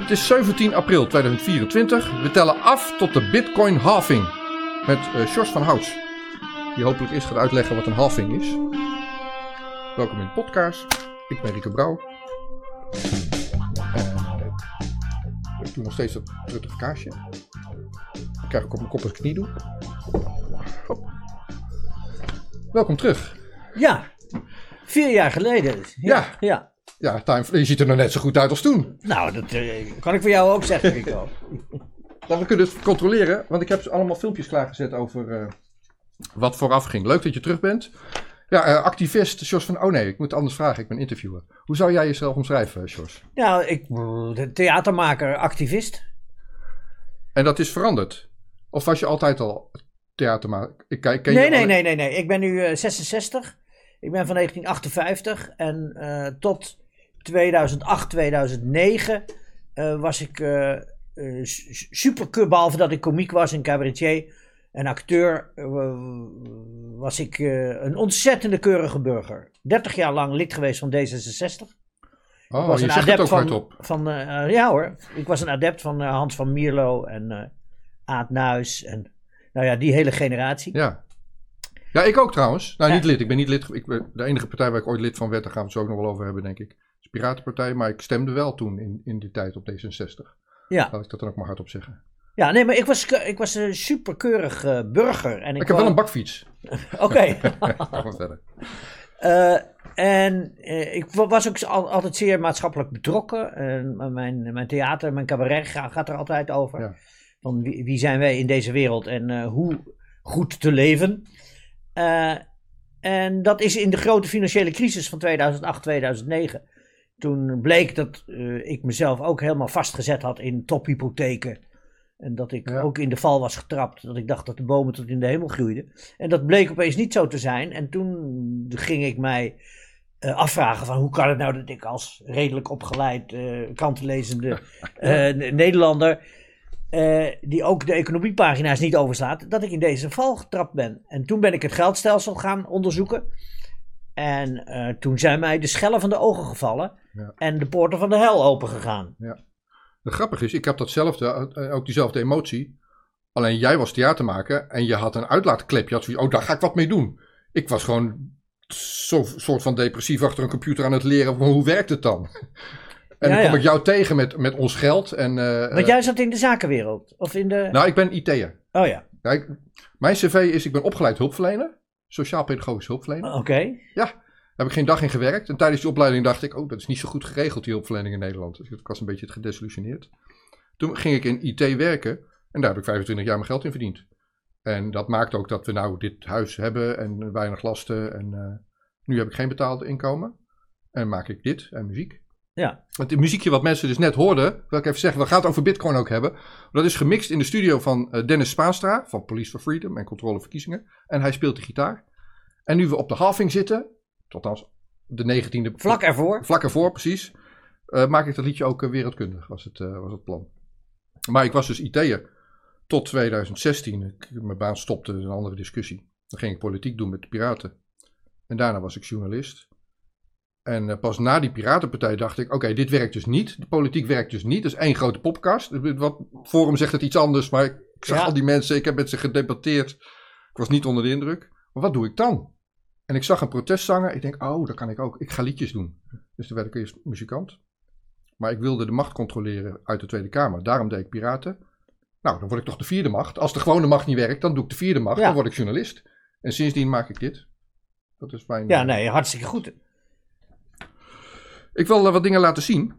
Het is 17 april 2024. We tellen af tot de Bitcoin halving. Met Sjors van Houts. Die hopelijk eerst gaat uitleggen wat een halving is. Welkom in de podcast. Ik ben Rico Brouw. Ik doe nog steeds dat truttige kaasje. Ik krijg ik op mijn kop als knie doe. Welkom terug. Ja, 4 jaar geleden. Ja. Ja, je ziet er nog net zo goed uit als toen. Nou, dat kan ik voor jou ook zeggen, Rico. We kunnen het controleren, want ik heb allemaal filmpjes klaargezet over wat vooraf ging. Leuk dat je terug bent. Ja, activist Sjors van... Oh nee, ik moet anders vragen. Ik ben interviewer. Hoe zou jij jezelf omschrijven, Sjors? Nou, de theatermaker, activist. En dat is veranderd? Of was je altijd al theatermaker? Nee. Ik ben nu 66. Ik ben van 1958. En tot 2008, 2009 was ik super... Behalve dat ik komiek was en cabaretier en acteur... was ik een ontzettende keurige burger. 30 jaar lang lid geweest van D66. Oh, was je zegt het ook hardop. Ja hoor, ik was een adept van Hans van Mierlo en Aad Nuis en nou ja, die hele generatie. Ja, ik ook trouwens. Nou, niet lid. Ik ben niet lid. De enige partij waar ik ooit lid van werd, daar gaan we het zo ook nog wel over hebben, denk ik. Is de Piratenpartij, maar ik stemde wel toen in die tijd op D66. Ja. Laat ik dat dan ook maar hardop zeggen. Ja, nee, maar ik was een superkeurig burger. En ik heb wel een bakfiets. Oké. Gaan we verder. Ik was ook altijd zeer maatschappelijk betrokken. Mijn theater, mijn cabaret gaat er altijd over. Ja. Van wie zijn wij in deze wereld en hoe goed te leven. En dat is in de grote financiële crisis van 2008, 2009. Toen bleek dat ik mezelf ook helemaal vastgezet had in tophypotheken. En dat ik ook in de val was getrapt. Dat ik dacht dat de bomen tot in de hemel groeiden. En dat bleek opeens niet zo te zijn. En toen ging ik mij afvragen van hoe kan het nou dat ik als redelijk opgeleid, krantenlezende Nederlander, die ook de economiepagina's niet overslaat, dat ik in deze val getrapt ben. En toen ben ik het geldstelsel gaan onderzoeken. En toen zijn mij de schellen van de ogen gevallen. Ja. En de poorten van de hel open gegaan. Ja. Het grappige is, ik heb datzelfde, ook diezelfde emotie. Alleen jij was theatermaker en je had een uitlaatklep. Je had zoiets, daar ga ik wat mee doen. Ik was gewoon zo'n soort van depressief achter een computer aan het leren. Hoe werkt het dan? En dan kom ik jou tegen met ons geld. Want jij zat in de zakenwereld? Of in de... Nou, ik ben IT'er. Oh ja. Mijn cv is, ik ben opgeleid hulpverlener. Sociaal-pedagogisch hulpverlener. Oké. Ja. Daar heb ik geen dag in gewerkt. En tijdens die opleiding dacht ik, dat is niet zo goed geregeld, die hulpverlening in Nederland. Dus ik was een beetje gedesillusioneerd. Toen ging ik in IT werken en daar heb ik 25 jaar mijn geld in verdiend. En dat maakt ook dat we nou dit huis hebben en weinig lasten. En nu heb ik geen betaalde inkomen. En maak ik dit en muziek. Ja. Het muziekje wat mensen dus net hoorden, wil ik even zeggen, we gaan het over Bitcoin ook hebben. Dat is gemixt in de studio van Dennis Spaanstra van Police for Freedom en Controle Verkiezingen. En hij speelt de gitaar. En nu we op de halving zitten, althans de 19e. Vlak ervoor, precies. Maak ik dat liedje ook wereldkundig, was het plan. Maar ik was dus IT'er tot 2016. Mijn baan stopte, een andere discussie. Dan ging ik politiek doen met de Piraten. En daarna was ik journalist. En pas na die Piratenpartij dacht ik, oké, dit werkt dus niet. De politiek werkt dus niet. Dat is één grote popkast. Wat Forum zegt het iets anders, maar ik zag al die mensen. Ik heb met ze gedebatteerd. Ik was niet onder de indruk. Maar wat doe ik dan? En ik zag een protestzanger. Ik denk, dat kan ik ook. Ik ga liedjes doen. Dus toen werd ik eerst muzikant. Maar ik wilde de macht controleren uit de Tweede Kamer. Daarom deed ik Piraten. Nou, dan word ik toch de vierde macht. Als de gewone macht niet werkt, dan doe ik de vierde macht. Ja. Dan word ik journalist. En sindsdien maak ik dit. Dat is mijn... Ja, nee, hartstikke goed. Ik wil wat dingen laten zien.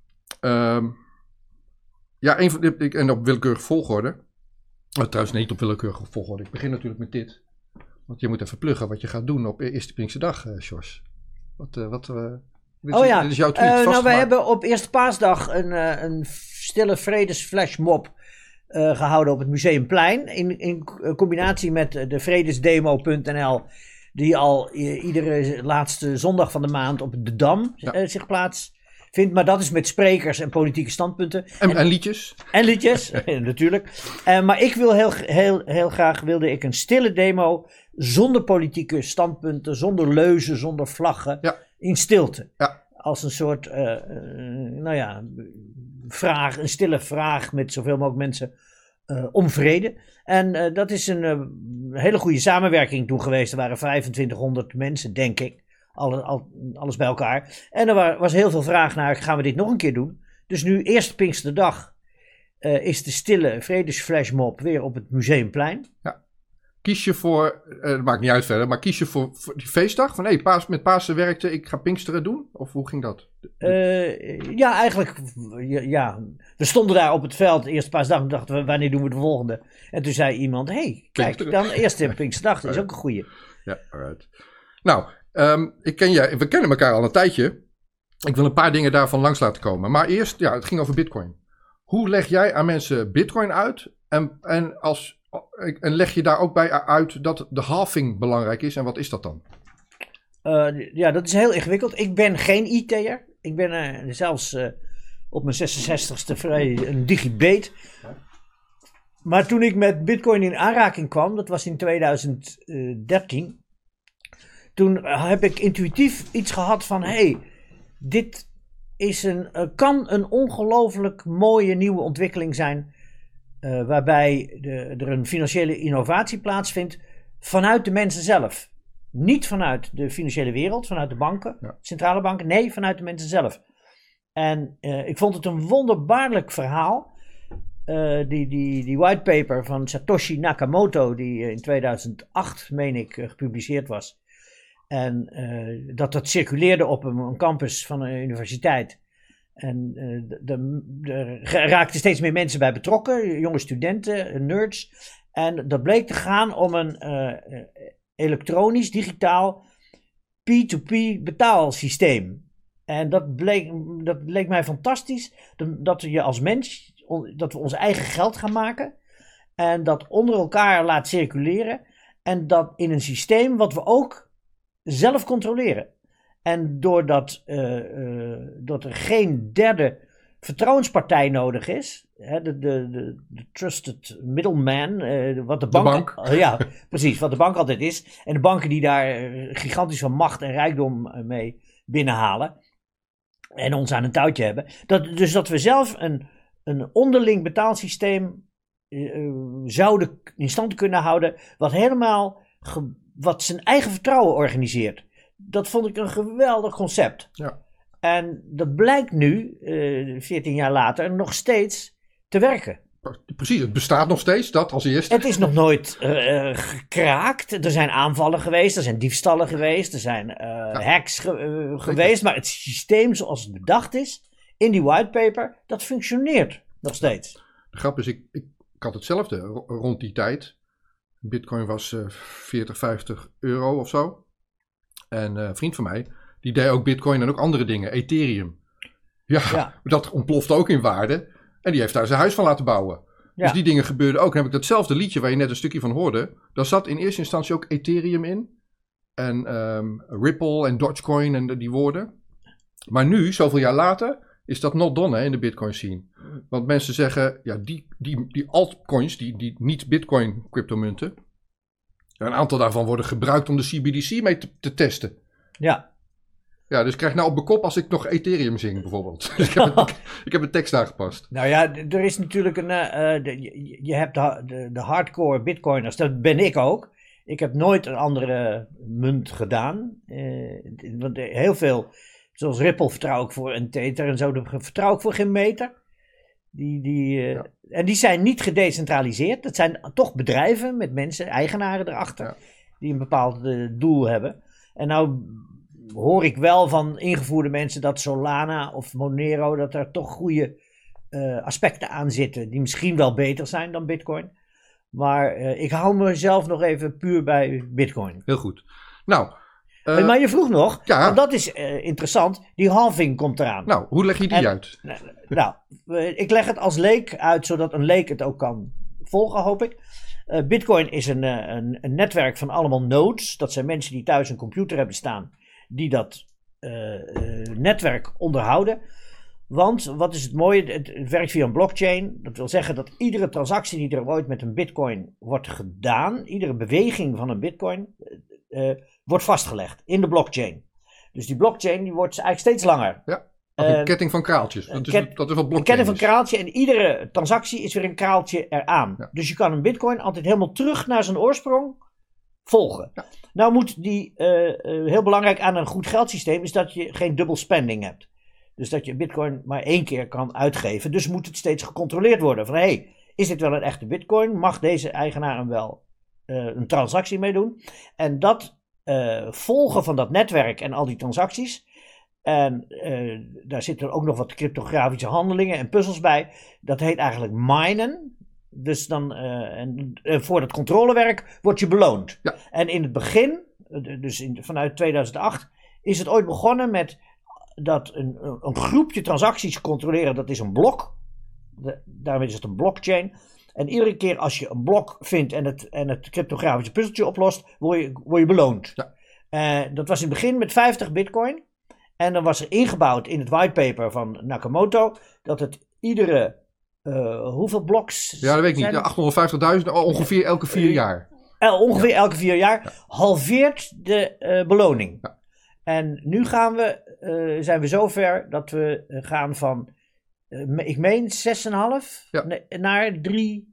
En op willekeurige volgorde. Trouwens, niet op willekeurige volgorde. Ik begin natuurlijk met dit. Want je moet even pluggen wat je gaat doen op Eerste Pinksterdag, Sjors. Dit is jouw tweet. Wij hebben op Eerste Paasdag een stille vredesflashmob gehouden op het Museumplein. In combinatie met de vredesdemo.nl, die al iedere laatste zondag van de maand op de Dam zich plaatsvindt. Maar dat is met sprekers en politieke standpunten. En liedjes. En liedjes, natuurlijk. Maar ik wil heel graag wilde ik een stille demo zonder politieke standpunten, zonder leuzen, zonder vlaggen, in stilte. Ja. Als een soort, een stille vraag met zoveel mogelijk mensen om vrede. En dat is een hele goede samenwerking toen geweest. Er waren 2500 mensen, denk ik. Alles bij elkaar. En er was heel veel vraag naar, gaan we dit nog een keer doen? Dus nu, eerst Pinksterdag, is de stille vredesflashmob weer op het Museumplein. Ja. Kies je voor, dat maakt niet uit verder, maar kies je voor die feestdag? Van met Pasen werkte, ik ga Pinksteren doen? Of hoe ging dat? Ja, eigenlijk, ja. We stonden daar op het veld, de eerste Paasdag, en dachten we, wanneer doen we de volgende? En toen zei iemand, kijk, dan eerst Pinksterdag, dat is ook een goeie. Ja, alright. Nou, we kennen elkaar al een tijdje. Ik wil een paar dingen daarvan langs laten komen. Maar eerst, het ging over Bitcoin. Hoe leg jij aan mensen Bitcoin uit? En leg je daar ook bij uit dat de halving belangrijk is? En wat is dat dan? Dat is heel ingewikkeld. Ik ben geen IT'er. Ik ben zelfs op mijn 66ste vrij een digibate. Maar toen ik met Bitcoin in aanraking kwam, dat was in 2013... Toen heb ik intuïtief iets gehad van, dit kan een ongelooflijk mooie nieuwe ontwikkeling zijn, waarbij er een financiële innovatie plaatsvindt vanuit de mensen zelf. Niet vanuit de financiële wereld, vanuit de banken, centrale banken, nee, vanuit de mensen zelf. En ik vond het een wonderbaarlijk verhaal. Die whitepaper van Satoshi Nakamoto, die in 2008, meen ik, gepubliceerd was. En dat circuleerde op een campus van een universiteit. En er raakten steeds meer mensen bij betrokken. Jonge studenten, nerds. En dat bleek te gaan om een elektronisch, digitaal P2P betaalsysteem. En dat leek mij fantastisch. Dat je als mens, dat we ons eigen geld gaan maken. En dat onder elkaar laat circuleren. En dat in een systeem wat we ook zelf controleren. En doordat dat er geen derde vertrouwenspartij nodig is, de trusted middleman, wat de bank. Ja, precies, wat de bank altijd is. En de banken die daar gigantisch veel macht en rijkdom mee binnenhalen en ons aan een touwtje hebben. Dus dat we zelf een onderling betaalsysteem zouden in stand kunnen houden, wat zijn eigen vertrouwen organiseert. Dat vond ik een geweldig concept. Ja. En dat blijkt nu, 14 jaar later, nog steeds te werken. Precies, het bestaat nog steeds, dat als eerste. Het is nog nooit gekraakt. Er zijn aanvallen geweest, er zijn diefstallen geweest, er zijn hacks geweest. Maar het systeem zoals het bedacht is, in die whitepaper, dat functioneert nog steeds. De grap is, ik had hetzelfde rond die tijd. Bitcoin was 40, 50 euro of zo. En een vriend van mij, die deed ook Bitcoin en ook andere dingen. Ethereum. Ja, dat ontplofte ook in waarde. En die heeft daar zijn huis van laten bouwen. Ja. Dus die dingen gebeurden ook. Dan heb ik datzelfde liedje waar je net een stukje van hoorde. Daar zat in eerste instantie ook Ethereum in. En Ripple en Dogecoin en die woorden. Maar nu, zoveel jaar later, is dat not done in de Bitcoin scene. Want mensen zeggen, die altcoins, die niet Bitcoin cryptomunten, een aantal daarvan worden gebruikt om de CBDC mee te testen. Ja. Ja, dus ik krijg nou op mijn kop als ik nog Ethereum zing, bijvoorbeeld. Ik heb een tekst aangepast. Nou ja, er is natuurlijk je hebt de hardcore Bitcoiners, dat ben ik ook. Ik heb nooit een andere munt gedaan. Want heel veel, zoals Ripple vertrouw ik voor een Tether en zo, vertrouw ik voor geen meter. En die zijn niet gedecentraliseerd. Dat zijn toch bedrijven met mensen, eigenaren erachter, die een bepaald doel hebben. En nou hoor ik wel van ingevoerde mensen dat Solana of Monero, dat er toch goede aspecten aan zitten, die misschien wel beter zijn dan Bitcoin. Maar ik hou mezelf nog even puur bij Bitcoin. Heel goed. Nou, maar je vroeg nog, want dat is interessant, die halving komt eraan. Nou, hoe leg je die uit? Ik leg het als leek uit, zodat een leek het ook kan volgen, hoop ik. Bitcoin is een netwerk van allemaal nodes. Dat zijn mensen die thuis een computer hebben staan, die dat netwerk onderhouden. Want, wat is het mooie, het werkt via een blockchain. Dat wil zeggen dat iedere transactie die er ooit met een bitcoin wordt gedaan, iedere beweging van een bitcoin, wordt vastgelegd in de blockchain. Dus die blockchain die wordt eigenlijk steeds langer. Ja. Een ketting van kraaltjes. Dat is wat blockchain een ketting van is. kraaltje en iedere transactie is weer een kraaltje eraan. Ja. Dus je kan een bitcoin altijd helemaal terug naar zijn oorsprong volgen. Ja. Nou moet die, heel belangrijk aan een goed geldsysteem is dat je geen dubbel spending hebt. Dus dat je bitcoin maar 1 keer kan uitgeven. Dus moet het steeds gecontroleerd worden. Van is dit wel een echte bitcoin? Mag deze eigenaar hem wel een transactie mee doen? En dat volgen van dat netwerk en al die transacties. En daar zitten ook nog wat cryptografische handelingen en puzzels bij. Dat heet eigenlijk minen. Dus dan voor dat controlewerk word je beloond. Ja. En in het begin, dus vanuit 2008, is het ooit begonnen met dat een groepje transacties controleren. Dat is een blok. Daarmee is het een blockchain. En iedere keer als je een blok vindt en het cryptografische puzzeltje oplost, word je beloond. Ja. Dat was in het begin met 50 bitcoin. En dan was er ingebouwd in het whitepaper van Nakamoto dat het iedere, hoeveel bloks? Ja, dat weet ik niet. 850.000 ongeveer elke 4 jaar. Ongeveer elke 4 jaar halveert de beloning. Ja. En nu zijn we zover dat we gaan van, ik meen 6,5 naar 3,25.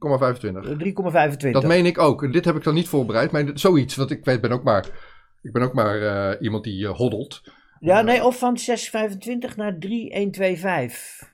3,25. Dat meen ik ook. En dit heb ik dan niet voorbereid. Maar zoiets, want ik ben ook maar iemand die hoddelt. Ja, nee, of van 6,25 naar 3,125.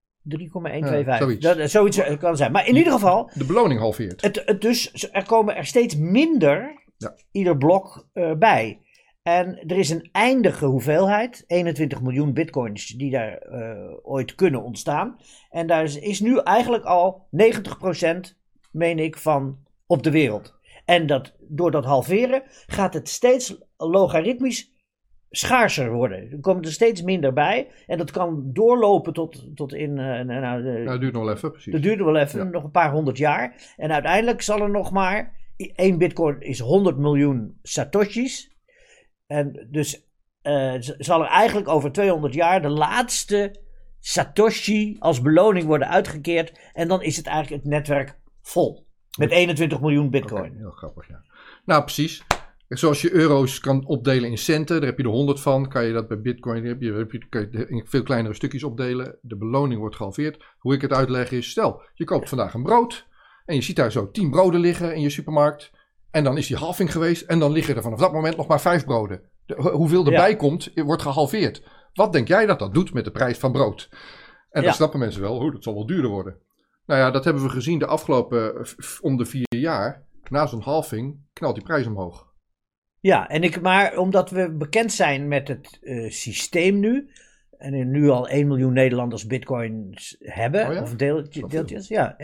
3,125. Zoiets kan zijn. Maar in ieder geval. De beloning halveert. Dus er komen er steeds minder ieder blok bij. En er is een eindige hoeveelheid. 21 miljoen bitcoins die daar ooit kunnen ontstaan. En daar is nu eigenlijk al 90%, meen ik, van op de wereld. En door dat halveren gaat het steeds logaritmisch schaarser worden. Er komen er steeds minder bij. En dat kan doorlopen tot in... dat duurt nog wel even, precies. Dat duurt nog wel even, nog een paar 100 jaar. En uiteindelijk zal er nog maar... 1 bitcoin is 100 miljoen satoshis. En dus zal er eigenlijk over 200 jaar de laatste satoshi als beloning worden uitgekeerd. En dan is het eigenlijk het netwerk vol. Met 21 miljoen bitcoin. Okay, heel grappig, ja. Nou, precies. Zoals je euro's kan opdelen in centen, daar heb je er 100 van. Kan je dat bij bitcoin, kan je in veel kleinere stukjes opdelen. De beloning wordt gehalveerd. Hoe ik het uitleg is, stel, je koopt vandaag een brood. En je ziet daar zo 10 broden liggen in je supermarkt. En dan is die halving geweest. En dan liggen er vanaf dat moment nog maar 5 broden. Hoeveel erbij komt, wordt gehalveerd. Wat denk jij dat doet met de prijs van brood? En dan snappen mensen wel, dat zal wel duurder worden. Nou ja, dat hebben we gezien de afgelopen om de 4 jaar. Na zo'n halving knalt die prijs omhoog. Ja, maar omdat we bekend zijn met het systeem nu. En er nu al 1 miljoen Nederlanders bitcoins hebben. Oh ja? Of deeltjes. Ja,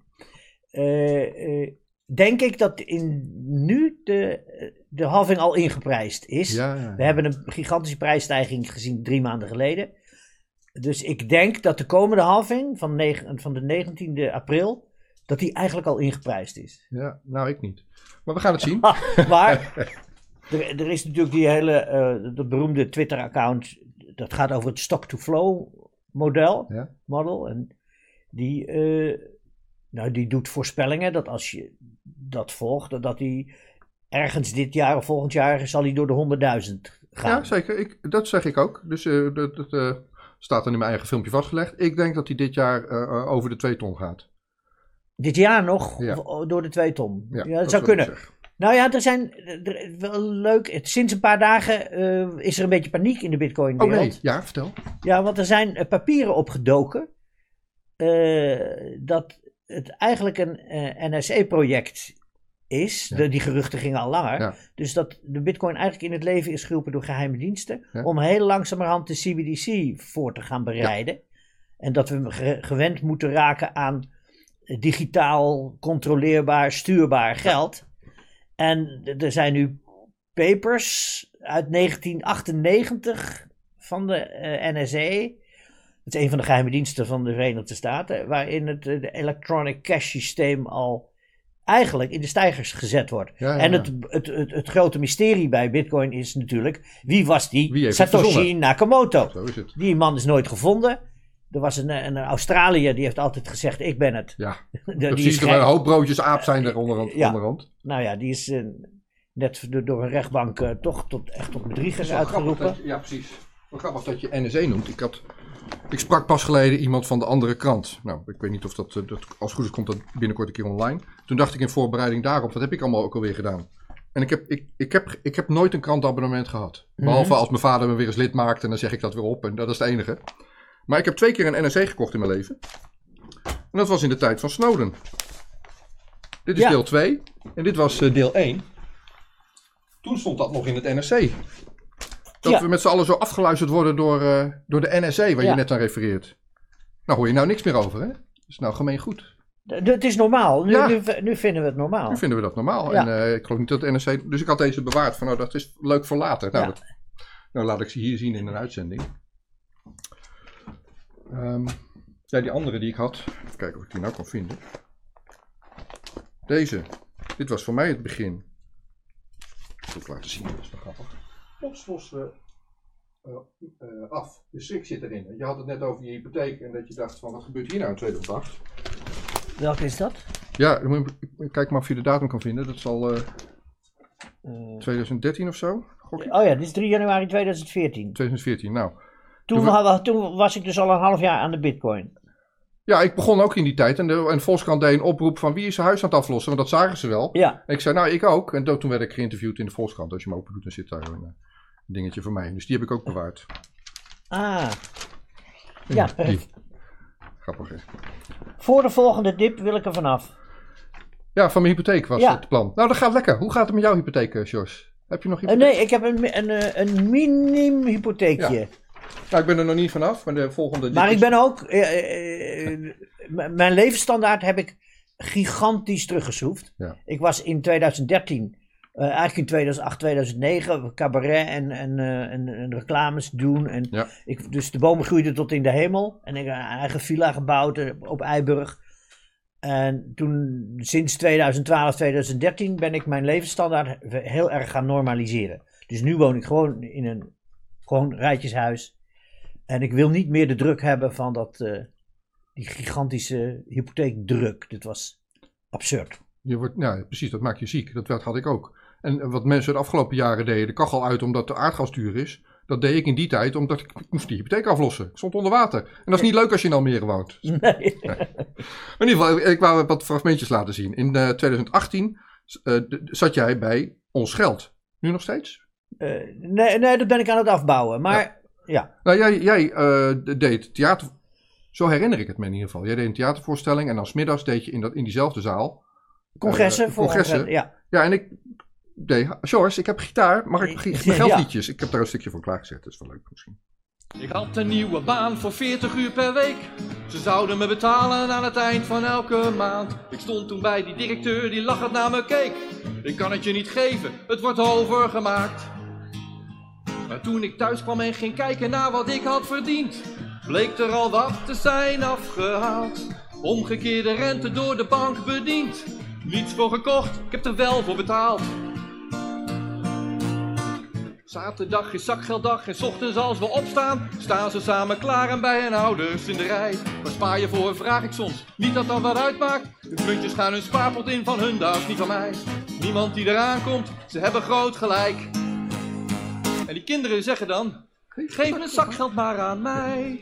denk ik dat nu de halving al ingeprijsd is. Ja. We hebben een gigantische prijsstijging gezien 3 maanden geleden. Dus ik denk dat de komende halving van de 19e april... dat die eigenlijk al ingeprijsd is. Ja, nou ik niet. Maar we gaan het zien. Maar er is natuurlijk die dat beroemde Twitter-account. Dat gaat over het stock-to-flow model. En die doet voorspellingen dat als je dat volgt, dat die ergens dit jaar of volgend jaar zal die door de 100.000 gaan. Ja, zeker. Dat zeg ik ook. Dus dat staat er in mijn eigen filmpje vastgelegd. Ik denk dat die dit jaar over de 2 ton gaat. Dit jaar nog? Ja. Door de 2 ton? Ja, dat zou kunnen. Nou ja, wel leuk. Sinds een paar dagen is er een beetje paniek in de Bitcoin-wereld. Oh nee, ja, vertel. Ja, want er zijn papieren opgedoken dat het eigenlijk een NSA-project is. Ja. Die geruchten gingen al langer. Ja. Dus dat de Bitcoin eigenlijk in het leven is geroepen door geheime diensten. Ja. Om heel langzamerhand de CBDC voor te gaan bereiden. Ja. En dat we gewend moeten raken aan digitaal controleerbaar, stuurbaar geld. En er zijn nu papers uit 1998 van de NSA. Dat is een van de geheime diensten van de Verenigde Staten. Waarin het electronic cash systeem al eigenlijk in de steigers gezet wordt. Ja. En het grote mysterie bij Bitcoin is natuurlijk, wie was die Satoshi Nakamoto? Zo is het. Die man is nooit gevonden. Er was een Australiër die heeft altijd gezegd, ik ben het. Ja, precies, er een hoop broodjes aap zijn er onderhand. Nou ja, die is net door een rechtbank toch tot bedriegers uitgeroepen. Ja, precies. Wat grappig dat je NSA noemt. Ik had Ik sprak pas geleden iemand van de andere krant. Nou, ik weet niet of dat als het goed is komt dat binnenkort een keer online. Toen dacht ik in voorbereiding daarop, wat heb ik allemaal ook alweer gedaan? En ik heb nooit een krantabonnement gehad. Behalve als mijn vader me weer eens lid maakt en dan zeg ik dat weer op. En dat is het enige. Maar ik heb 2 keer een NRC gekocht in mijn leven. En dat was in de tijd van Snowden. Dit is deel 2. En dit was deel 1. Toen stond dat nog in het NRC. Dat we met z'n allen zo afgeluisterd worden door de NRC, waar je net aan refereert. Nou hoor je nou niks meer over, hè? Dat is nou gemeen goed. Het is normaal. Nu vinden we het normaal. Nu vinden we dat normaal. Ja. En ik geloof niet dat de NRC... Dus ik had deze bewaard van, nou dat is leuk voor later. Nou, nou laat ik ze hier zien in een uitzending. Die andere die ik had. Even kijken of ik die nou kan vinden. Deze. Dit was voor mij het begin. Dat zal ik laten zien, dat is wel grappig. Plots af. De schrik zit erin. Je had het net over je hypotheek en dat je dacht van wat gebeurt hier nou in 2008? Welke is dat? Ja, kijk maar of je de datum kan vinden. Dat zal 2013 of zo. Oh ja, dit is 3 januari 2014. 2014, nou. Toen was ik dus al een half jaar aan de bitcoin. Ja, ik begon ook in die tijd. En de Volkskrant deed een oproep van wie is zijn huis aan het aflossen? Want dat zagen ze wel. Ja. En ik zei, nou ik ook. En toen werd ik geïnterviewd in de Volkskrant. Als je me open doet, dan zit daar een dingetje voor mij. Dus die heb ik ook bewaard. Ah. Ja. Grappig, hè? Voor de volgende dip wil ik er vanaf. Ja, van mijn hypotheek was het plan. Nou, dat gaat lekker. Hoe gaat het met jouw hypotheek, Jos? Heb je nog hypotheek? Nee, ik heb een minim hypotheekje. Ja. Nou, ik ben er nog niet vanaf, maar de volgende... Maar ik ben ook... mijn levensstandaard heb ik gigantisch teruggeschroefd. Ja. Ik was in 2013, eigenlijk in 2008, 2009, cabaret en reclames doen. En dus de bomen groeiden tot in de hemel. En ik heb een eigen villa gebouwd op Eiburg. En toen, sinds 2012, 2013, ben ik mijn levensstandaard heel erg gaan normaliseren. Dus nu woon ik gewoon in een rijtjeshuis. En ik wil niet meer de druk hebben van die gigantische hypotheekdruk. Dit was absurd. Precies, dat maakt je ziek. Dat had ik ook. En wat mensen de afgelopen jaren deden, de kachel uit omdat de aardgas duur is. Dat deed ik in die tijd omdat ik moest die hypotheek aflossen. Ik stond onder water. En dat is niet leuk als je in Almere woont. Nee. Maar in ieder geval, ik wou wat fragmentjes laten zien. In 2018 zat jij bij Ons Geld. Nu nog steeds? Nee, dat ben ik aan het afbouwen. Maar ja. Nou, jij deed theater. Zo herinner ik het me in ieder geval. Jij deed een theatervoorstelling en dan 's middags deed je in diezelfde zaal. Congressen. Ja, en ik deed... George, ik heb gitaar. Mag ik geldliedjes? Ik heb daar een stukje van klaargezet. Dat is wel leuk misschien. Ik had een nieuwe baan voor 40 uur per week. Ze zouden me betalen aan het eind van elke maand. Ik stond toen bij die directeur die lachend naar me keek. Ik kan het je niet geven, het wordt overgemaakt. Maar toen ik thuis kwam en ging kijken naar wat ik had verdiend, bleek er al wat te zijn afgehaald. Omgekeerde rente door de bank bediend. Niets voor gekocht, ik heb er wel voor betaald. Zaterdag is zakgelddag en 's ochtends als we opstaan, staan ze samen klaar en bij hun ouders in de rij. Waar spaar je voor, vraag ik soms, niet dat dat wat uitmaakt. De muntjes gaan hun spaarpot in, van hun, dat is niet van mij. Niemand die eraan komt, ze hebben groot gelijk. En die kinderen zeggen dan, geef een zakgeld maar aan mij.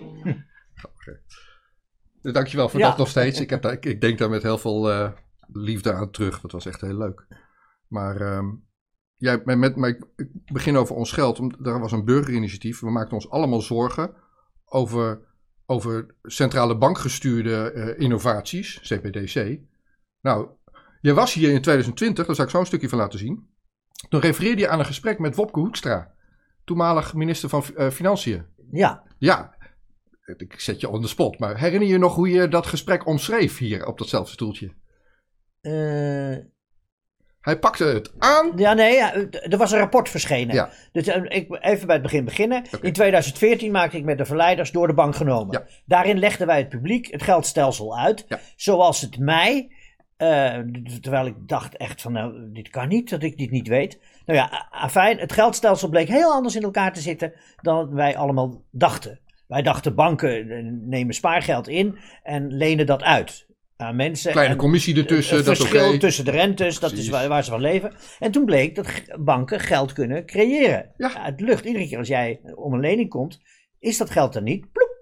Dankjewel voor dat nog steeds. Ik denk daar met heel veel liefde aan terug. Dat was echt heel leuk. Maar ik begin over Ons Geld. Daar was een burgerinitiatief. We maakten ons allemaal zorgen over centrale bankgestuurde innovaties, CBDC. Nou, jij was hier in 2020, daar zal ik zo een stukje van laten zien. Toen refereerde je aan een gesprek met Wopke Hoekstra, toenmalig minister van Financiën. Ja. Ja, ik zet je on the spot, maar herinner je nog hoe je dat gesprek omschreef hier op datzelfde stoeltje? Hij pakte het aan. Ja, nee, er was een rapport verschenen. Ja. Dus even bij het begin beginnen. Okay. In 2014 maakte ik met de verleiders door de bank genomen. Ja. Daarin legden wij het publiek het geldstelsel uit. Ja. Zoals het mij, terwijl ik dacht echt van, nou, dit kan niet, dat ik dit niet weet. Nou ja, afijn, het geldstelsel bleek heel anders in elkaar te zitten dan wij allemaal dachten. Wij dachten banken nemen spaargeld in en lenen dat uit aan mensen. Kleine commissie ertussen. Het verschil tussen de rentes, dat is waar ze van leven. En toen bleek dat banken geld kunnen creëren. Ja. Uit de lucht. Iedere keer als jij om een lening komt, is dat geld er niet. Ploep,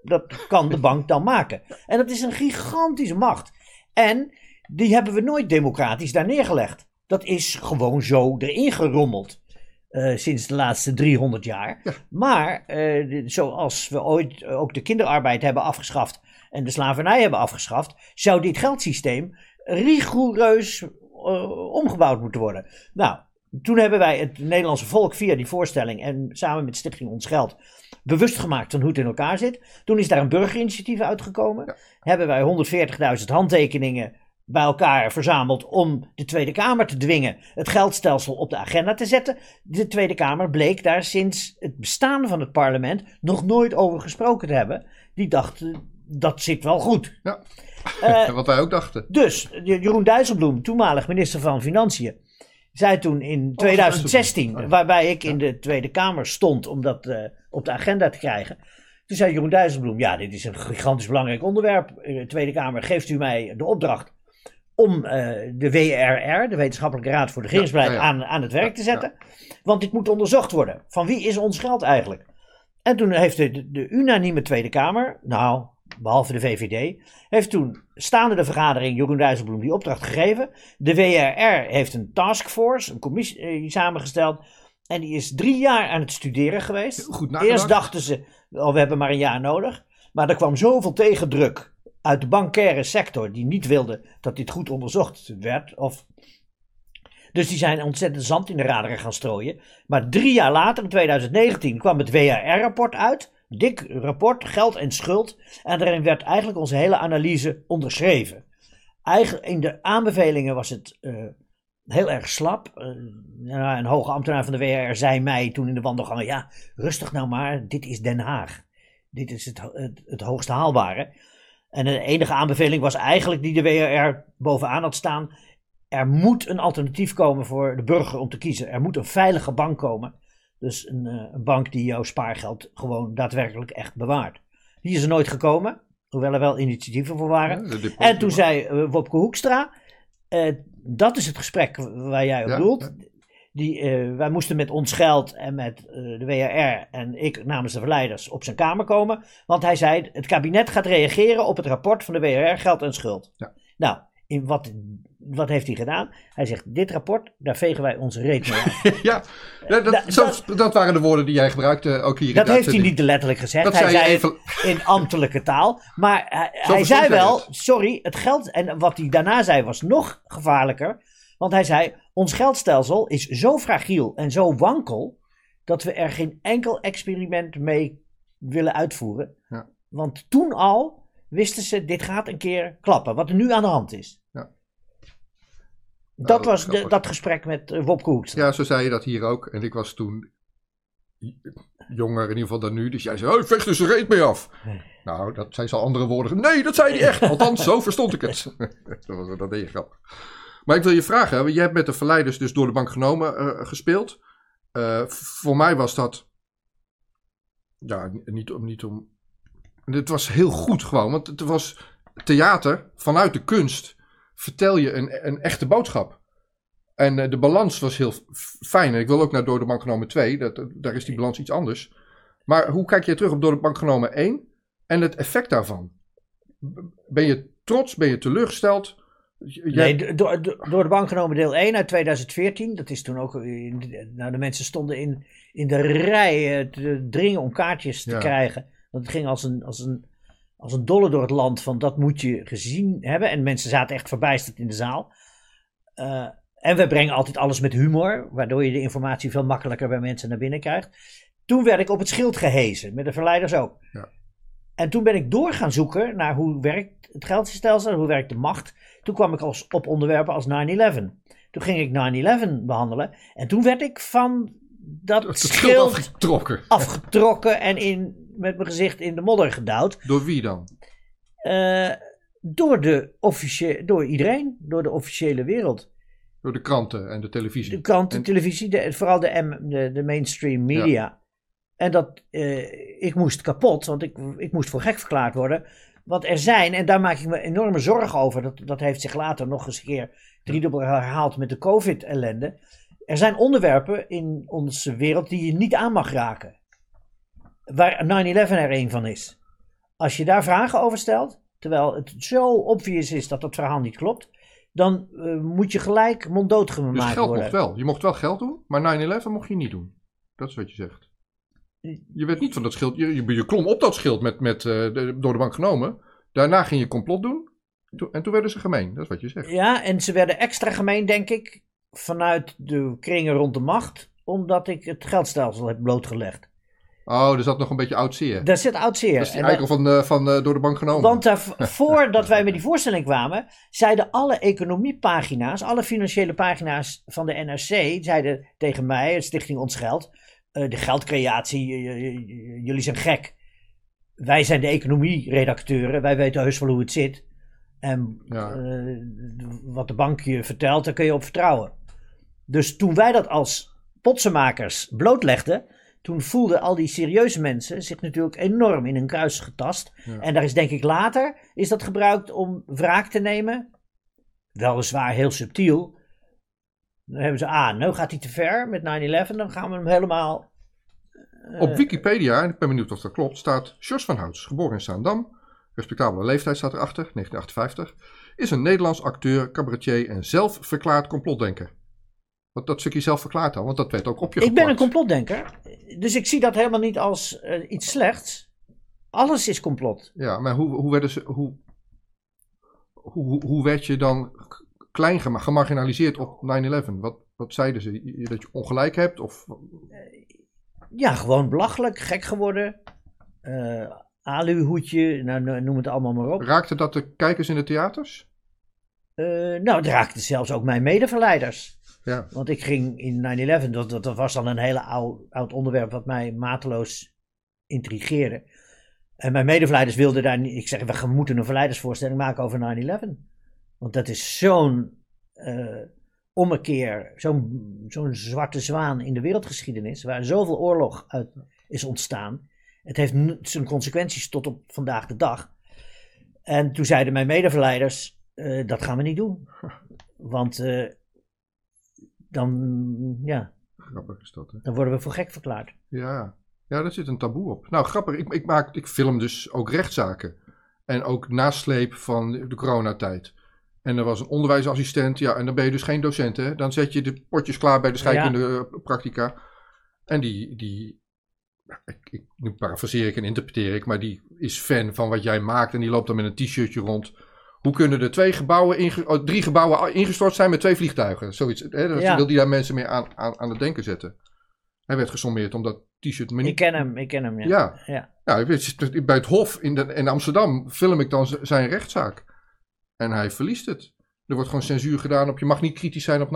Dat kan de bank dan maken. En dat is een gigantische macht. En die hebben we nooit democratisch daar neergelegd. Dat is gewoon zo erin gerommeld. Sinds de laatste 300 jaar. Ja. Maar zoals we ooit ook de kinderarbeid hebben afgeschaft en de slavernij hebben afgeschaft, zou dit geldsysteem rigoureus omgebouwd moeten worden. Nou, toen hebben wij het Nederlandse volk via die voorstelling en samen met Stichting Ons Geld bewust gemaakt van hoe het in elkaar zit. Toen is daar een burgerinitiatief uitgekomen. Ja. Hebben wij 140.000 handtekeningen bij elkaar verzameld om de Tweede Kamer te dwingen het geldstelsel op de agenda te zetten. De Tweede Kamer bleek daar sinds het bestaan van het parlement nog nooit over gesproken te hebben. Die dachten, dat zit wel goed. Ja, wat wij ook dachten. Dus Jeroen Dijsselbloem, toenmalig minister van Financiën, zei toen in 2016, waarbij ik in de Tweede Kamer stond om dat op de agenda te krijgen. Toen zei Jeroen Dijsselbloem, ja, dit is een gigantisch belangrijk onderwerp. De Tweede Kamer, geeft u mij de opdracht om de WRR, de Wetenschappelijke Raad voor Regeringsbeleid, aan het werk te zetten. Ja. Want dit moet onderzocht worden. Van wie is ons geld eigenlijk? En toen heeft de unanieme Tweede Kamer, nou, behalve de VVD, heeft toen staande de vergadering Jeroen Dijsselbloem die opdracht gegeven. De WRR heeft een taskforce, een commissie samengesteld. En die is 3 jaar aan het studeren geweest. Goed Eerst dachten ze, we hebben maar 1 jaar nodig. Maar er kwam zoveel tegendruk uit de bancaire sector die niet wilde dat dit goed onderzocht werd. Dus die zijn ontzettend zand in de raderen gaan strooien. Maar 3 jaar later, in 2019, kwam het WRR-rapport uit. Dik rapport, geld en schuld. En daarin werd eigenlijk onze hele analyse onderschreven. Eigenlijk in de aanbevelingen was het heel erg slap. Een hoge ambtenaar van de WRR zei mij toen in de wandelgangen, ja, rustig nou maar, dit is Den Haag. Dit is het hoogste haalbare. En de enige aanbeveling was eigenlijk die de WRR bovenaan had staan. Er moet een alternatief komen voor de burger om te kiezen. Er moet een veilige bank komen. Dus een bank die jouw spaargeld gewoon daadwerkelijk echt bewaart. Die is er nooit gekomen. Hoewel er wel initiatieven voor waren. Ja, en toen zei Wopke Hoekstra. Dat is het gesprek waar jij op doelt. Wij moesten met ons geld en met de WRR en ik namens de verleiders op zijn kamer komen. Want hij zei, het kabinet gaat reageren op het rapport van de WRR Geld en Schuld. Ja. Nou, wat heeft hij gedaan? Hij zegt, dit rapport, daar vegen wij onze reet mee af. Ja, dat waren de woorden die jij gebruikte ook hier. Dat heeft hij niet letterlijk gezegd. Hij zei even in ambtelijke taal. Maar hij zei wel, sorry, het geld. En wat hij daarna zei was nog gevaarlijker. Want hij zei, ons geldstelsel is zo fragiel en zo wankel, dat we er geen enkel experiment mee willen uitvoeren. Ja. Want toen al wisten ze, dit gaat een keer klappen. Wat er nu aan de hand is. Ja. Dat was dat gesprek met Wopke Hoekstra. Ja, zo zei je dat hier ook. En ik was toen jonger in ieder geval dan nu. Dus jij zei, vecht dus er reet mee af. Nee. Nou, dat zijn zo andere woorden. Nee, dat zei hij echt. Althans, zo verstond ik het. Dat deed je grappig. Maar ik wil je vragen, je hebt met de Verleiders dus door de bank genomen gespeeld. Voor mij was dat, ja, niet om. Het was heel goed gewoon, want het was theater vanuit de kunst. Vertel je een echte boodschap. En de balans was heel fijn. En ik wil ook naar Door de Bank genomen 2. Daar is die balans iets anders. Maar hoe kijk je terug op Door de Bank genomen 1 en het effect daarvan? Ben je trots? Ben je teleurgesteld? Nee, door de bank genomen deel 1 uit 2014. Dat is toen ook. De mensen stonden in de rij te dringen om kaartjes te krijgen. Want het ging als een dolle door het land. Van dat moet je gezien hebben. En mensen zaten echt verbijsterd in de zaal. En we brengen altijd alles met humor. Waardoor je de informatie veel makkelijker bij mensen naar binnen krijgt. Toen werd ik op het schild gehezen. Met de Verleiders ook. Ja. En toen ben ik door gaan zoeken naar hoe werkt het geldstelsel. Hoe werkt de macht. Toen kwam ik op onderwerpen als 9/11. Toen ging ik 9/11 behandelen. En toen werd ik van dat schild afgetrokken en met mijn gezicht in de modder gedouwd. Door wie dan? Door iedereen. Door de officiële wereld. Door de kranten en de televisie. De kranten, televisie, vooral de mainstream media. Ja. En ik moest kapot, want ik moest voor gek verklaard worden. Want er zijn, en daar maak ik me enorme zorgen over. Dat heeft zich later nog eens een keer driedubbel herhaald met de COVID-ellende. Er zijn onderwerpen in onze wereld die je niet aan mag raken. Waar 9/11 er een van is. Als je daar vragen over stelt, terwijl het zo obvious is dat dat verhaal niet klopt, dan moet je gelijk monddood gemaakt Dus geld worden. mocht wel. Je mocht wel geld doen, maar 9/11 mocht je niet doen. Dat is wat je zegt. Je werd niet van dat schild. Je klom op dat schild door de bank genomen. Daarna ging je complot doen. En toen werden ze gemeen. Dat is wat je zegt. Ja, en ze werden extra gemeen, denk ik, vanuit de kringen rond de macht, omdat ik het geldstelsel heb blootgelegd. Oh, er zat nog een beetje oud zeer. Daar zit oud zeer. Dat is die eikel van door de bank genomen. Want voordat wij met die voorstelling kwamen, zeiden alle economiepagina's, alle financiële pagina's van de NRC, zeiden tegen mij, Stichting Ons Geld, de geldcreatie, jullie zijn gek. Wij zijn de economieredacteuren, wij weten heus wel hoe het zit. En wat de bank je vertelt, daar kun je op vertrouwen. Dus toen wij dat als potsenmakers blootlegden, toen voelden al die serieuze mensen zich natuurlijk enorm in hun kruis getast. Ja. En daar is denk ik later is dat gebruikt om wraak te nemen. Weliswaar heel subtiel. Dan hebben ze, nu gaat hij te ver met 9/11, dan gaan we hem helemaal... Op Wikipedia, en ik ben benieuwd of dat klopt, staat Jos van Houts, geboren in Zaandam, respectabele leeftijd staat erachter, 1958, is een Nederlands acteur, cabaretier en zelfverklaard complotdenker. Wat dat stukje zelf verklaart dan, want dat werd ook op je geplakt. Ik ben een complotdenker, dus ik zie dat helemaal niet als iets slechts. Alles is complot. Ja, maar hoe werd je dan klein gemarginaliseerd op 9/11? Wat zeiden ze? Dat je ongelijk hebt? Of... Ja, gewoon belachelijk, gek geworden. Aluhoedje, noem het allemaal maar op. Raakte dat de kijkers in de theaters? Het raakte zelfs ook mijn medeverleiders. Ja. Want ik ging in 9/11, dat was dan een hele oud onderwerp wat mij mateloos intrigeerde. En mijn medeverleiders wilden daar niet... Ik zeg, we moeten een verleidersvoorstelling maken over 9/11. Want dat is zo'n ommekeer, zo'n zwarte zwaan in de wereldgeschiedenis, waar zoveel oorlog uit is ontstaan. Het heeft zijn consequenties tot op vandaag de dag. En toen zeiden mijn medeverleiders, dat gaan we niet doen. Want Grappig is dat, hè? Dan worden we voor gek verklaard. Ja, daar zit een taboe op. Nou, grappig. Ik film dus ook rechtszaken. En ook nasleep van de coronatijd. En er was een onderwijsassistent. Ja, en dan ben je dus geen docent, hè. Dan zet je de potjes klaar bij de scheikunde practica. En nu parafraseer ik en interpreteer ik, maar die is fan van wat jij maakt. En die loopt dan met een t-shirtje rond. Hoe kunnen er 3 gebouwen ingestort zijn met 2 vliegtuigen? Zoiets. Hè? Wil die daar mensen mee aan het denken zetten. Hij werd gesommeerd omdat t-shirt... Ik ken hem, ja. Ja, bij het Hof in Amsterdam film ik dan zijn rechtszaak. En hij verliest het. Er wordt gewoon censuur gedaan op je mag niet kritisch zijn op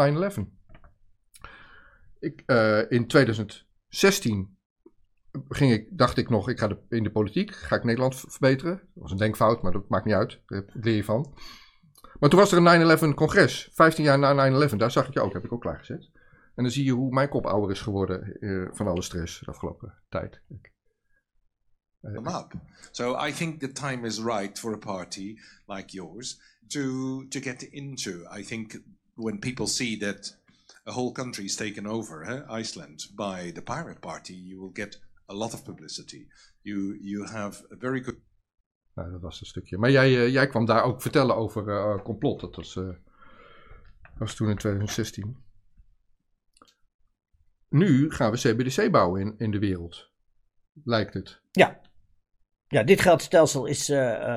9/11. In 2016 dacht ik nog, ik ga in de politiek, ga ik Nederland verbeteren. Dat was een denkfout, maar dat maakt niet uit. Daar leer je van. Maar toen was er een 9/11 congres. 15 jaar na 9/11, daar zag ik je ook, heb ik ook klaargezet. En dan zie je hoe mijn kop ouder is geworden van alle stress de afgelopen tijd. So I think the time is right for a party like yours to get into. I think when people see that a whole country is taken over, Iceland, by the Pirate Party, you will get a lot of publicity. You have a very good... Nou, dat was een stukje. Maar jij kwam daar ook vertellen over complot. Dat was toen in 2016. Nu gaan we CBDC bouwen in de wereld. Lijkt het. Ja, dit geldstelsel is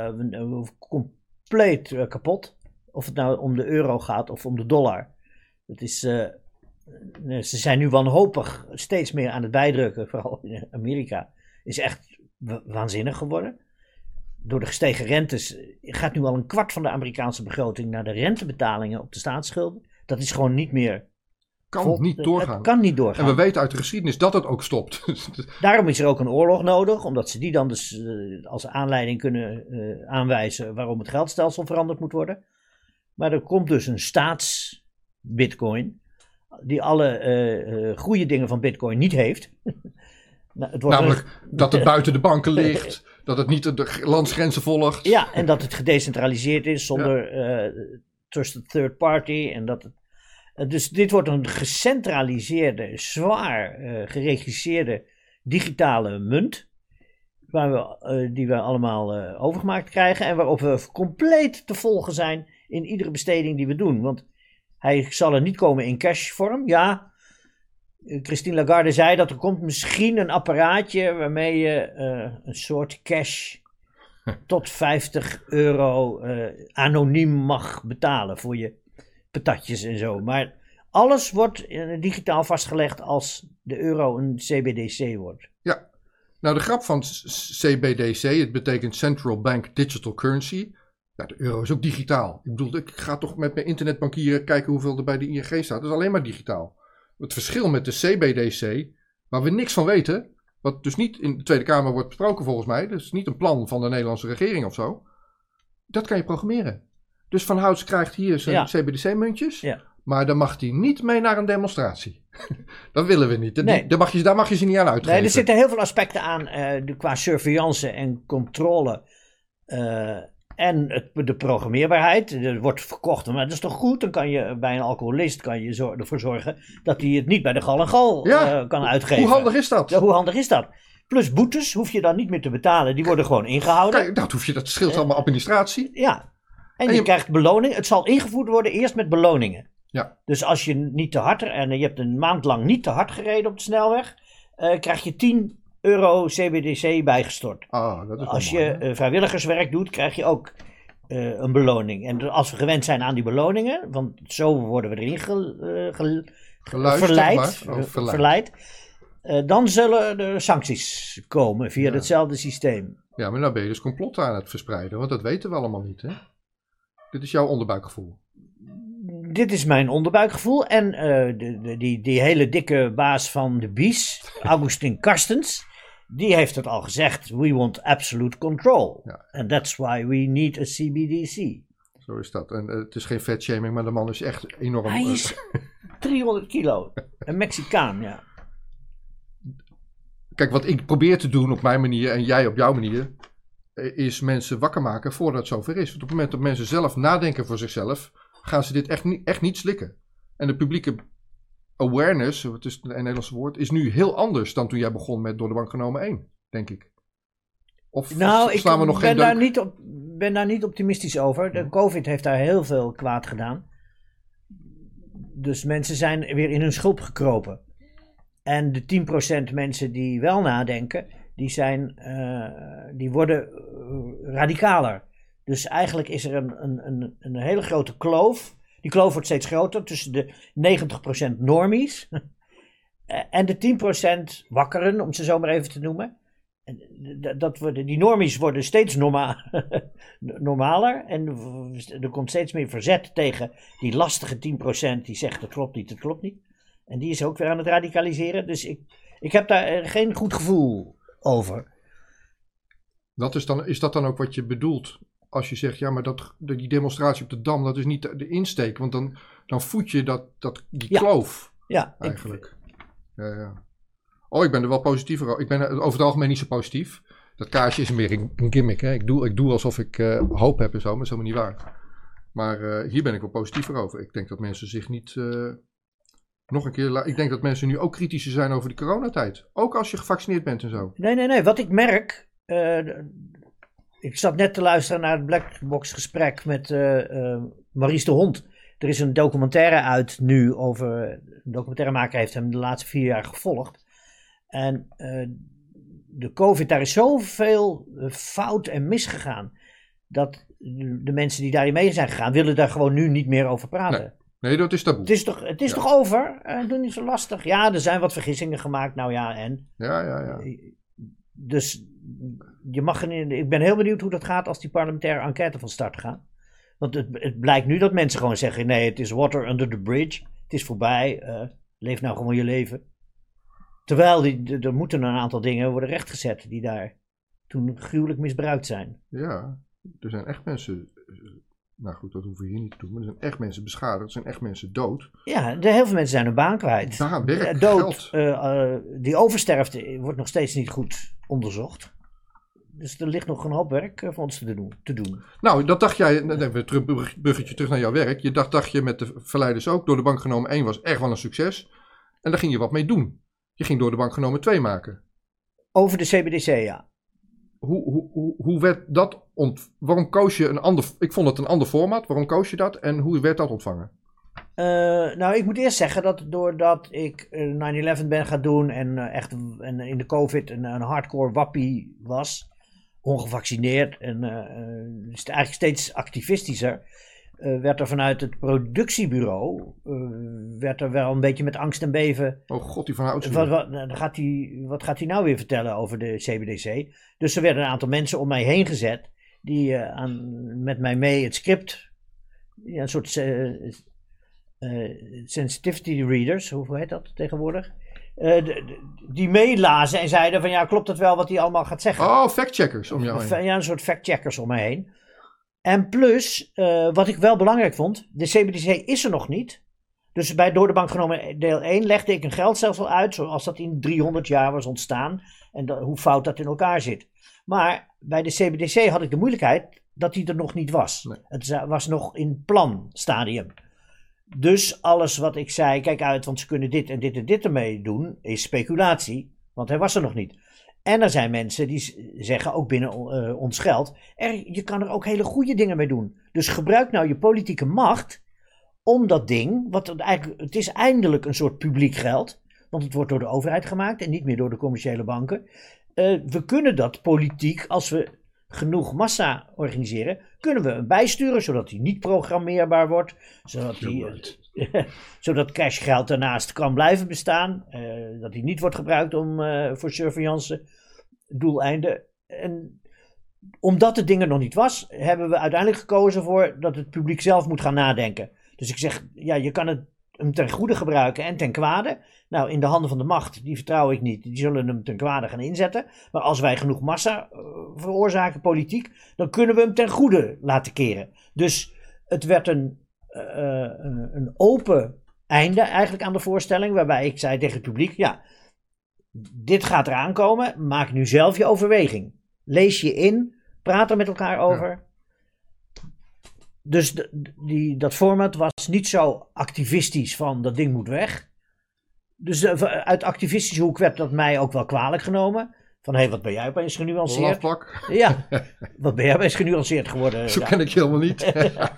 compleet kapot. Of het nou om de euro gaat of om de dollar. Het is... Ze zijn nu wanhopig steeds meer aan het bijdrukken, vooral in Amerika. Is echt waanzinnig geworden. Door de gestegen rentes gaat nu al 1/4 van de Amerikaanse begroting naar de rentebetalingen op de staatsschulden. Dat is gewoon niet meer... Kan niet doorgaan. Het kan niet doorgaan. En we weten uit de geschiedenis dat het ook stopt. Daarom is er ook een oorlog nodig, omdat ze die dan dus als aanleiding kunnen aanwijzen waarom het geldstelsel veranderd moet worden. Maar er komt dus een staatsbitcoin die alle goede dingen van bitcoin niet heeft. Namelijk dat het buiten de banken ligt, dat het niet de landsgrenzen volgt. Ja, en dat het gedecentraliseerd is zonder trusted third party. En dat dus dit wordt een gecentraliseerde, zwaar geregisseerde digitale munt. die we allemaal overgemaakt krijgen. En waarop we compleet te volgen zijn in iedere besteding die we doen. Want hij zal er niet komen in cashvorm. Ja, Christine Lagarde zei dat er komt misschien een apparaatje waarmee je een soort cash tot €50 anoniem mag betalen voor je patatjes en zo. Maar alles wordt digitaal vastgelegd als de euro een CBDC wordt. Ja, nou de grap van CBDC, het betekent Central Bank Digital Currency. Ja, de euro is ook digitaal. Ik bedoel, ik ga toch met mijn internetbankieren kijken hoeveel er bij de ING staat. Dat is alleen maar digitaal. Het verschil met de CBDC, waar we niks van weten, wat dus niet in de Tweede Kamer wordt besproken volgens mij, dus niet een plan van de Nederlandse regering of zo, dat kan je programmeren. Dus Van Houts krijgt hier zijn CBDC-muntjes, maar dan mag hij niet mee naar een demonstratie. Dat willen we niet. Nee. Daar mag je ze niet aan uitgeven. Nee, er zitten heel veel aspecten aan qua surveillance en controle. En de programmeerbaarheid. Er wordt verkocht, maar dat is toch goed? Dan kan je bij een alcoholist ervoor zorgen dat hij het niet bij de gal en gal kan uitgeven. Hoe handig is dat? Ja, hoe handig is dat? Plus boetes hoef je dan niet meer te betalen. Die worden gewoon ingehouden. Kijk, dat scheelt allemaal administratie. Ja. En je krijgt beloning. Het zal ingevoerd worden eerst met beloningen. Ja. Dus als je niet te hard en je hebt een maand lang niet te hard gereden op de snelweg, krijg je €10 CBDC bijgestort. Dat is als je vrijwilligerswerk doet, krijg je ook een beloning. En als we gewend zijn aan die beloningen, want zo worden we erin verleid, dan zullen er sancties komen via hetzelfde systeem. Ja, maar nou ben je dus complot aan het verspreiden, want dat weten we allemaal niet, hè? Dit is jouw onderbuikgevoel. Dit is mijn onderbuikgevoel. En die hele dikke baas van de BIES, Augustin Carstens, die heeft het al gezegd. We want absolute control. And that's why we need a CBDC. Zo is dat. En het is geen vetshaming, maar de man is echt enorm. Hij is 300 kilo. Een Mexicaan, ja. Kijk, wat ik probeer te doen op mijn manier en jij op jouw manier, is mensen wakker maken voordat het zover is. Want op het moment dat mensen zelf nadenken voor zichzelf, gaan ze dit echt niet slikken. En de publieke awareness, het is het Nederlandse woord, is nu heel anders dan toen jij begon met Door de Bank genomen 1, denk ik. Of slaan we nog geen deuk? Ben daar niet optimistisch over. De COVID heeft daar heel veel kwaad gedaan. Dus mensen zijn weer in hun schulp gekropen. En de 10% mensen die wel nadenken, die worden radicaler. Dus eigenlijk is er een hele grote kloof. Die kloof wordt steeds groter tussen de 90% normies en de 10% wakkeren, om ze zo maar even te noemen. Die normies worden steeds normaler en er komt steeds meer verzet tegen die lastige 10% die zegt het klopt niet. En die is ook weer aan het radicaliseren. Dus ik heb daar geen goed gevoel over. Is dat dan ook wat je bedoelt? Als je zegt, ja, maar die demonstratie op de Dam, dat is niet de insteek. Want dan voed je die kloof. Ja, eigenlijk. Ja. Oh, ik ben er wel positiever over. Ik ben over het algemeen niet zo positief. Dat kaarsje is meer een gimmick. Hè? Ik doe alsof ik hoop heb en zo, maar dat is helemaal niet waar. Maar hier ben ik wel positiever over. Ik denk dat mensen zich niet... nog een keer... Ik denk dat mensen nu ook kritischer zijn over de coronatijd. Ook als je gevaccineerd bent en zo. Nee. Wat ik merk... ik zat net te luisteren naar het Blackbox gesprek met Maurice de Hond. Er is een documentaire uit nu over... Een documentairemaker heeft hem de laatste 4 jaar gevolgd. En de COVID, daar is zoveel fout en misgegaan. Dat de mensen die daarin mee zijn gegaan, willen daar gewoon nu niet meer over praten. Nee, dat is taboe. Het is toch over? Doe niet zo lastig. Ja, er zijn wat vergissingen gemaakt. Nou ja, en... Ja. Dus je mag ik ben heel benieuwd hoe dat gaat als die parlementaire enquête van start gaat. Want het blijkt nu dat mensen gewoon zeggen, nee, het is water under the bridge. Het is voorbij. Leef nou gewoon je leven. Terwijl er moeten een aantal dingen worden rechtgezet die daar toen gruwelijk misbruikt zijn. Ja, er zijn echt mensen... Nou goed, dat hoeven we hier niet te doen. Maar er zijn echt mensen beschadigd. Er zijn echt mensen dood. Ja, heel veel mensen zijn hun baan kwijt. Werk, dood. Geld. Die oversterfte wordt nog steeds niet goed onderzocht. Dus er ligt nog een hoop werk voor ons te doen. Nou, dat dacht jij... Bruggetje terug naar jouw werk. Je dacht je met de verleiders ook. Door de Bank genomen 1 was echt wel een succes. En daar ging je wat mee doen. Je ging Door de Bank genomen 2 maken. Over de CBDC, ja. Hoe werd dat waarom koos je een ander... Ik vond het een ander format. Waarom koos je dat en hoe werd dat ontvangen? Nou, ik moet eerst zeggen dat doordat ik 9/11 ben gaan doen en echt in de COVID een hardcore wappie was, ongevaccineerd en is het eigenlijk steeds activistischer, werd er vanuit het productiebureau werd er wel een beetje met angst en beven. Oh god, die van Hout. Wat gaat hij nou weer vertellen over de CBDC? Dus er werden een aantal mensen om mij heen gezet die met mij mee het script, een soort sensitivity readers, hoe heet dat tegenwoordig? Die meelazen en zeiden van ja, klopt het wel wat hij allemaal gaat zeggen? Oh, factcheckers om jou heen. Ja, een soort factcheckers om mij heen. En plus, wat ik wel belangrijk vond, de CBDC is er nog niet. Dus bij Door de Bank genomen deel 1 legde ik een geldstelsel uit, zoals dat in 300 jaar was ontstaan. En hoe fout dat in elkaar zit. Maar bij de CBDC had ik de moeilijkheid dat die er nog niet was. Nee. Het was nog in planstadium. Dus alles wat ik zei, kijk uit, want ze kunnen dit en dit en dit ermee doen, is speculatie. Want hij was er nog niet. En er zijn mensen die zeggen, ook binnen ons geld, je kan er ook hele goede dingen mee doen. Dus gebruik nou je politieke macht om dat ding, het is eindelijk een soort publiek geld, want het wordt door de overheid gemaakt en niet meer door de commerciële banken. We kunnen dat politiek, als we genoeg massa organiseren, kunnen we hem bijsturen, zodat hij niet programmeerbaar wordt, zodat cashgeld daarnaast kan blijven bestaan, dat hij niet wordt gebruikt voor surveillance doeleinden. En omdat het ding er nog niet was, hebben we uiteindelijk gekozen voor dat het publiek zelf moet gaan nadenken. Dus ik zeg, ja, je kan hem ten goede gebruiken en ten kwade. Nou, in de handen van de macht, die vertrouw ik niet. Die zullen hem ten kwade gaan inzetten. Maar als wij genoeg massa veroorzaken, politiek, dan kunnen we hem ten goede laten keren. Dus het werd een open einde eigenlijk aan de voorstelling, waarbij ik zei tegen het publiek, ja, dit gaat eraan komen, maak nu zelf je overweging. Lees je in, praat er met elkaar over. Ja. Dus dat format was niet zo activistisch van dat ding moet weg. Dus uit activistische hoek werd dat mij ook wel kwalijk genomen. Van hé, wat ben jij opeens genuanceerd? Ja, wat ben jij opeens genuanceerd geworden? Zo ken ik je helemaal niet.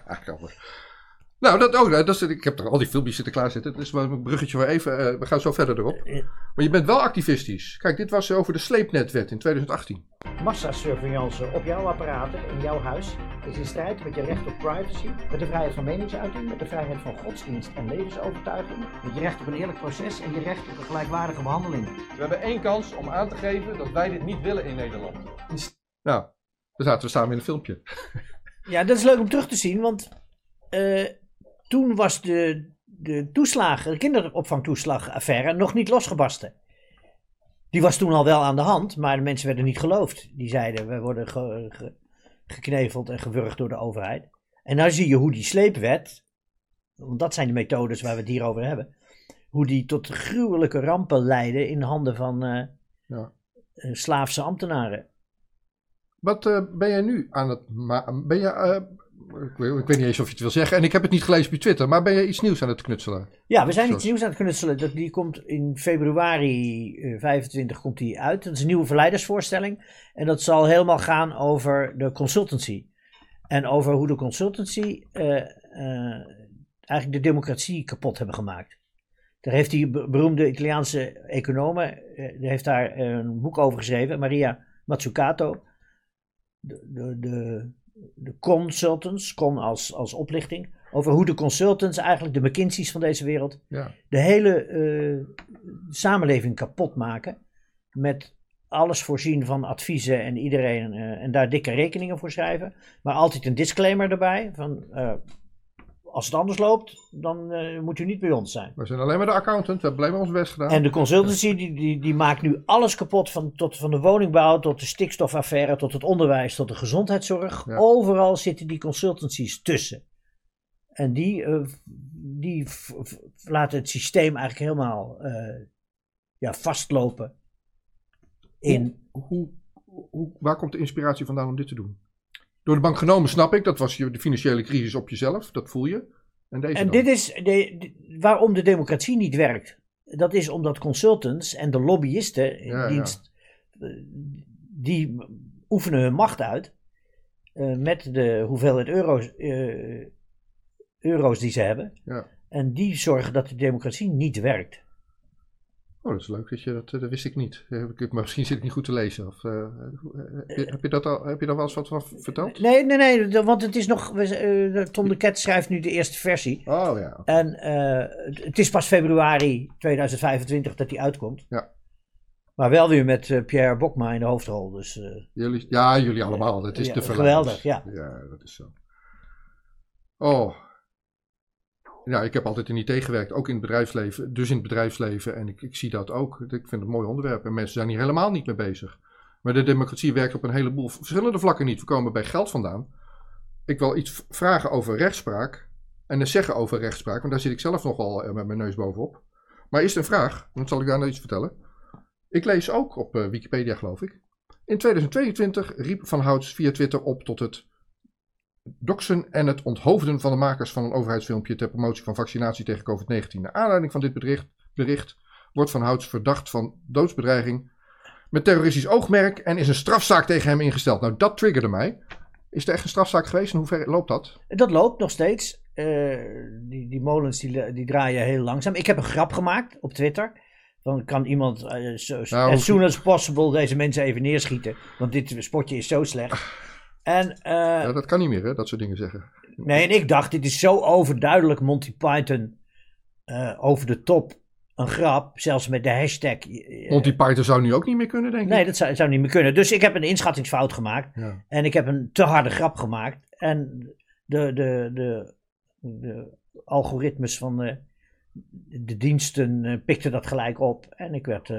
Nou, ik heb er al die filmpjes zitten klaarzitten. Dus een bruggetje weer even. We gaan zo verder erop. Maar je bent wel activistisch. Kijk, dit was over de sleepnetwet in 2018. Massasurveillance op jouw apparaten in jouw huis is in strijd met je recht op privacy, met de vrijheid van meningsuiting, met de vrijheid van godsdienst en levensovertuiging, met je recht op een eerlijk proces en je recht op een gelijkwaardige behandeling. We hebben 1 kans om aan te geven dat wij dit niet willen in Nederland. Nou, daar zaten we samen in een filmpje. Ja, dat is leuk om terug te zien, want toen was de kinderopvangtoeslagaffaire nog niet losgebarsten. Die was toen al wel aan de hand, maar de mensen werden niet geloofd. Die zeiden, we worden gekneveld en gewurgd door de overheid. En nou zie je hoe die sleepwet, want dat zijn de methodes waar we het hier over hebben, hoe die tot gruwelijke rampen leiden in de handen van slaafse ambtenaren. Wat ben jij nu aan het ik weet niet eens of je het wil zeggen. En ik heb het niet gelezen op je Twitter. Maar ben je iets nieuws aan het knutselen? Ja, we zijn iets nieuws aan het knutselen. Die komt in februari 25 komt die uit. Dat is een nieuwe verleidersvoorstelling. En dat zal helemaal gaan over de consultancy. En over hoe de consultancy eigenlijk de democratie kapot hebben gemaakt. Daar heeft die beroemde Italiaanse econoom die heeft daar een boek over geschreven. Maria Mazzucato. De consultants, als oplichting, over hoe de consultants eigenlijk de McKinsey's van deze wereld de hele samenleving kapot maken met alles voorzien van adviezen en iedereen en daar dikke rekeningen voor schrijven, maar altijd een disclaimer erbij van als het anders loopt, dan moet u niet bij ons zijn. We zijn alleen maar de accountant, we hebben alleen maar ons best gedaan. En de consultancy die maakt nu alles kapot, van de woningbouw tot de stikstofaffaire, tot het onderwijs, tot de gezondheidszorg. Ja. Overal zitten die consultancies tussen. En die laten het systeem eigenlijk helemaal vastlopen. Waar komt de inspiratie vandaan om dit te doen? Door de bank genomen snap ik, dat was de financiële crisis op jezelf, dat voel je. En dit is waarom de democratie niet werkt. Dat is omdat consultants en de lobbyisten die oefenen hun macht uit met de hoeveelheid euro's die ze hebben. Ja. En die zorgen dat de democratie niet werkt. Oh, dat is leuk dat wist ik niet. Maar misschien zit ik niet goed te lezen. Of, heb je daar wel eens wat van verteld? Nee, want het is nog... Tom de Ket schrijft nu de eerste versie. Oh ja. En het is pas februari 2025 dat die uitkomt. Ja. Maar wel weer met Pierre Bokma in de hoofdrol. Dus, jullie allemaal. Dat is de verleiders. Geweldig, ja. Ja, dat is zo. Oh. Ja, ik heb altijd in IT gewerkt, ook in het bedrijfsleven. Dus in het bedrijfsleven. En ik zie dat ook. Ik vind het een mooi onderwerp. En mensen zijn hier helemaal niet mee bezig. Maar de democratie werkt op een heleboel verschillende vlakken niet. We komen bij geld vandaan. Ik wil iets vragen over rechtspraak. En dan zeggen over rechtspraak. Want daar zit ik zelf nogal met mijn neus bovenop. Maar eerst een vraag. Dan zal ik daar nog iets vertellen. Ik lees ook op Wikipedia, geloof ik. In 2022 riep Van Houts via Twitter op tot het doxen en het onthoofden van de makers van een overheidsfilmpje ter promotie van vaccinatie tegen COVID-19. Naar aanleiding van dit bericht wordt Van Houts verdacht van doodsbedreiging met terroristisch oogmerk en is een strafzaak tegen hem ingesteld. Nou, dat triggerde mij. Is er echt een strafzaak geweest en hoe ver loopt dat? Dat loopt nog steeds. Die molens die draaien heel langzaam. Ik heb een grap gemaakt op Twitter. Dan kan iemand as soon as possible deze mensen even neerschieten. Want dit spotje is zo slecht. En, dat kan niet meer, hè, dat soort dingen zeggen. Nee, en ik dacht, dit is zo overduidelijk Monty Python over de top. Een grap, zelfs met de hashtag. Monty Python zou nu ook niet meer kunnen, denk ik. Nee, dat zou niet meer kunnen. Dus ik heb een inschattingsfout gemaakt. Ja. En ik heb een te harde grap gemaakt. En de algoritmes van de diensten pikten dat gelijk op. En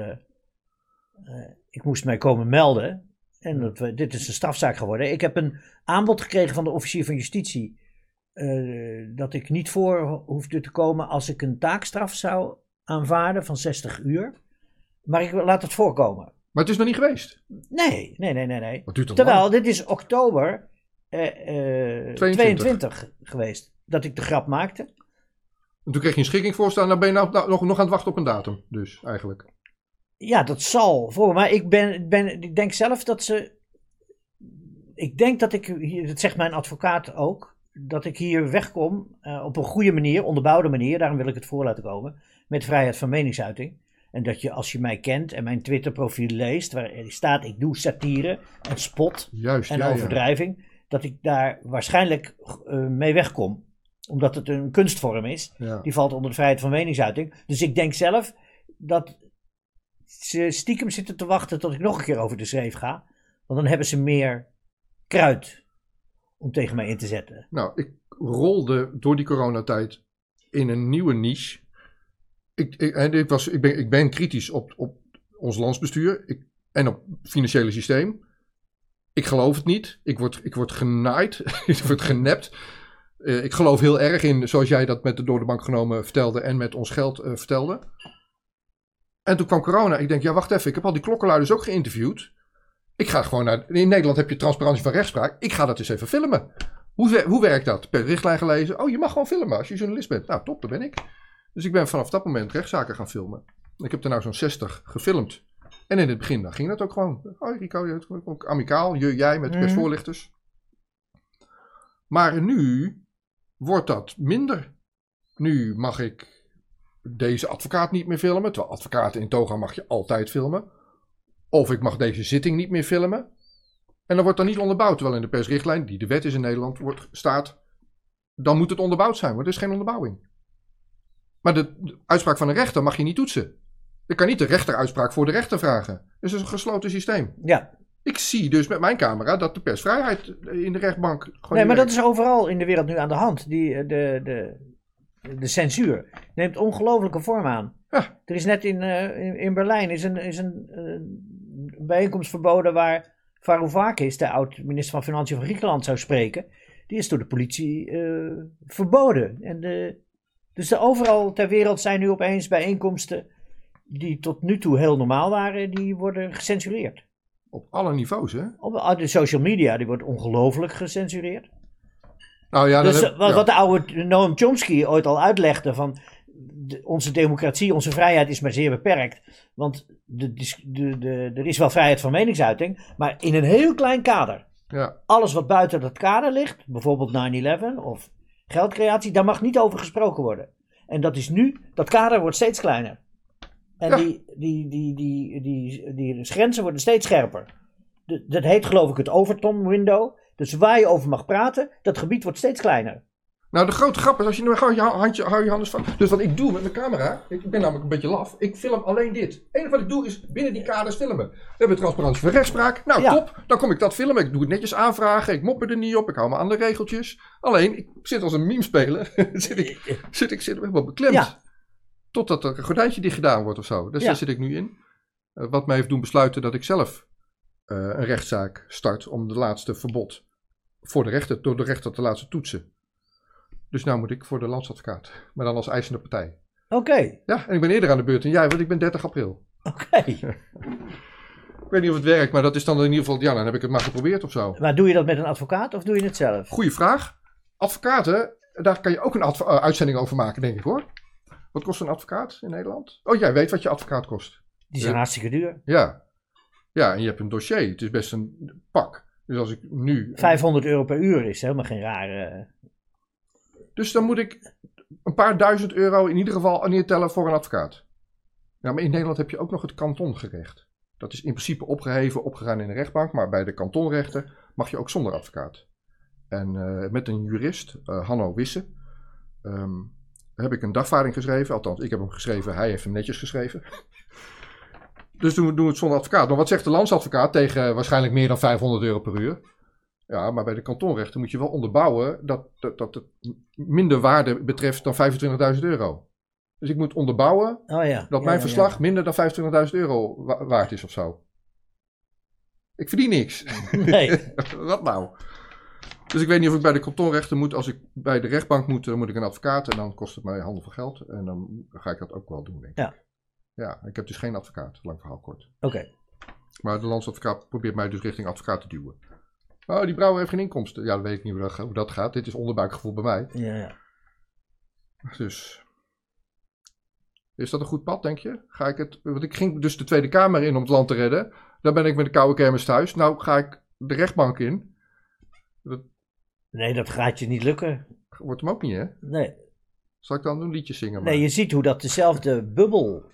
ik moest mij komen melden. En dit is een strafzaak geworden. Ik heb een aanbod gekregen van de officier van justitie. Dat ik niet voor hoefde te komen als ik een taakstraf zou aanvaarden van 60 uur. Maar ik laat het voorkomen. Maar het is nog niet geweest? Nee. Wat duurt dat Terwijl, lang? dit is oktober 22 geweest. Dat ik de grap maakte. En toen kreeg je een schikkingsvoorstel en dan ben je nog aan het wachten op een datum. Dus eigenlijk. Ja, dat zal. Maar ik denk zelf dat ze... Ik denk dat ik, dat zegt mijn advocaat ook, dat ik hier wegkom op een goede manier, onderbouwde manier, daarom wil ik het voor laten komen, met vrijheid van meningsuiting. En dat je, als je mij kent en mijn Twitter-profiel leest, waar staat ik doe satire en spot en overdrijving, dat ik daar waarschijnlijk mee wegkom. Omdat het een kunstvorm is. Ja. Die valt onder de vrijheid van meningsuiting. Dus ik denk zelf dat ze stiekem zitten te wachten tot ik nog een keer over de schreef ga. Want dan hebben ze meer kruid om tegen mij in te zetten. Nou, ik rolde door die coronatijd in een nieuwe niche. Ik ben kritisch op ons landsbestuur en op het financiële systeem. Ik geloof het niet. Ik word genaaid. Ik word genept. Ik geloof heel erg in, zoals jij dat met de door de bank genomen vertelde en met ons geld vertelde. En toen kwam corona. Ik denk, ja, wacht even. Ik heb al die klokkenluiders ook geïnterviewd. Ik ga gewoon in Nederland heb je transparantie van rechtspraak. Ik ga dat eens even filmen. Hoe werkt dat? Per richtlijn gelezen. Oh, je mag gewoon filmen als je journalist bent. Nou, top, dat ben ik. Dus ik ben vanaf dat moment rechtszaken gaan filmen. Ik heb er nou zo'n 60 gefilmd. En in het begin dan ging dat ook gewoon. Oh, Rico, ook amicaal. Jij met persvoorlichters. Maar nu wordt dat minder. Nu mag ik deze advocaat niet meer filmen. Terwijl advocaten in toga mag je altijd filmen. Of ik mag deze zitting niet meer filmen. En dan wordt dat niet onderbouwd. Terwijl in de persrichtlijn, die de wet is in Nederland, staat. Dan moet het onderbouwd zijn. Maar er is geen onderbouwing. Maar de uitspraak van een rechter mag je niet toetsen. Je kan niet de rechteruitspraak voor de rechter vragen. Dus het is een gesloten systeem. Ja. Ik zie dus met mijn camera dat de persvrijheid in de rechtbank gewoon. Nee, maar dat is overal in de wereld nu aan de hand. De censuur neemt ongelofelijke vorm aan. Ja. Er is net in Berlijn is een bijeenkomst verboden waar Varoufakis, de oud-minister van Financiën van Griekenland, zou spreken. Die is door de politie verboden. Dus overal ter wereld zijn nu opeens bijeenkomsten die tot nu toe heel normaal waren, die worden gecensureerd. Op alle niveaus, hè? Op de social media, die wordt ongelooflijk gecensureerd. Nou ja, dus wat de oude Noam Chomsky ooit al uitlegde van onze democratie, onze vrijheid is maar zeer beperkt. Want er is wel vrijheid van meningsuiting, maar in een heel klein kader. Ja. Alles wat buiten dat kader ligt, bijvoorbeeld 9/11 of geldcreatie, daar mag niet over gesproken worden. En dat is nu, dat kader wordt steeds kleiner. En die grenzen worden steeds scherper. Dat heet geloof ik het Overton window. Dus waar je over mag praten, dat gebied wordt steeds kleiner. Nou, de grote grap is, als je nu hou je handen van. Dus wat ik doe met mijn camera, ik ben namelijk een beetje laf, ik film alleen dit. Het enige wat ik doe is binnen die kaders filmen. We hebben transparantie van rechtspraak. Nou, top. Dan kom ik dat filmen. Ik doe het netjes aanvragen. Ik mop er niet op. Ik hou me aan de regeltjes. Alleen, ik zit als een meme speler. zit ik helemaal beklemd. Ja. Totdat er een gordijntje dicht gedaan wordt of zo. Dus daar zit ik nu in. Wat mij heeft doen besluiten dat ik zelf een rechtszaak start om de laatste verbod door de rechter te laten toetsen. Dus nu moet ik voor de landsadvocaat. Maar dan als eisende partij. Oké. Ja, en ik ben eerder aan de beurt dan jij, want ik ben 30 april. Oké. Ik weet niet of het werkt, maar dat is dan in ieder geval... Ja, dan heb ik het maar geprobeerd of zo. Maar doe je dat met een advocaat of doe je het zelf? Goeie vraag. Advocaten, daar kan je ook een uitzending over maken, denk ik hoor. Wat kost een advocaat in Nederland? Oh, jij weet wat je advocaat kost. Die zijn hartstikke duur. Ja. Ja, en je hebt een dossier. Het is best een pak. Dus als ik nu... €500 per uur is helemaal geen rare... Dus dan moet ik een paar €1000 in ieder geval neertellen voor een advocaat. Ja, maar in Nederland heb je ook nog het kantongerecht. Dat is in principe opgegaan in de rechtbank. Maar bij de kantonrechten mag je ook zonder advocaat. En met een jurist, Hanno Wisse, heb ik een dagvaarding geschreven. Althans, ik heb hem geschreven. Hij heeft hem netjes geschreven. Dus doen we het zonder advocaat. Maar wat zegt de landsadvocaat tegen waarschijnlijk meer dan €500 per uur? Ja, maar bij de kantonrechten moet je wel onderbouwen dat het minder waarde betreft dan €25.000. Dus ik moet onderbouwen dat mijn verslag minder dan €25.000 waard is of zo. Ik verdien niks. Nee. Wat nou? Dus ik weet niet of ik bij de kantonrechten moet. Als ik bij de rechtbank moet, dan moet ik een advocaat. En dan kost het mij handel van geld. En dan ga ik dat ook wel doen, denk ik. Ja, ik heb dus geen advocaat. Lang verhaal kort. Oké. Maar de landsadvocaat probeert mij dus richting advocaat te duwen. Oh, die brouwer heeft geen inkomsten. Ja, dan weet ik niet hoe dat gaat. Dit is onderbuikgevoel bij mij. Ja. Dus... Is dat een goed pad, denk je? Want ik ging dus de Tweede Kamer in om het land te redden. Dan ben ik met de koude kermis thuis. Nou ga ik de rechtbank in. Nee, dat gaat je niet lukken. Wordt hem ook niet, hè? Nee. Zal ik dan een liedje zingen? Maar? Nee, je ziet hoe dat dezelfde bubbel...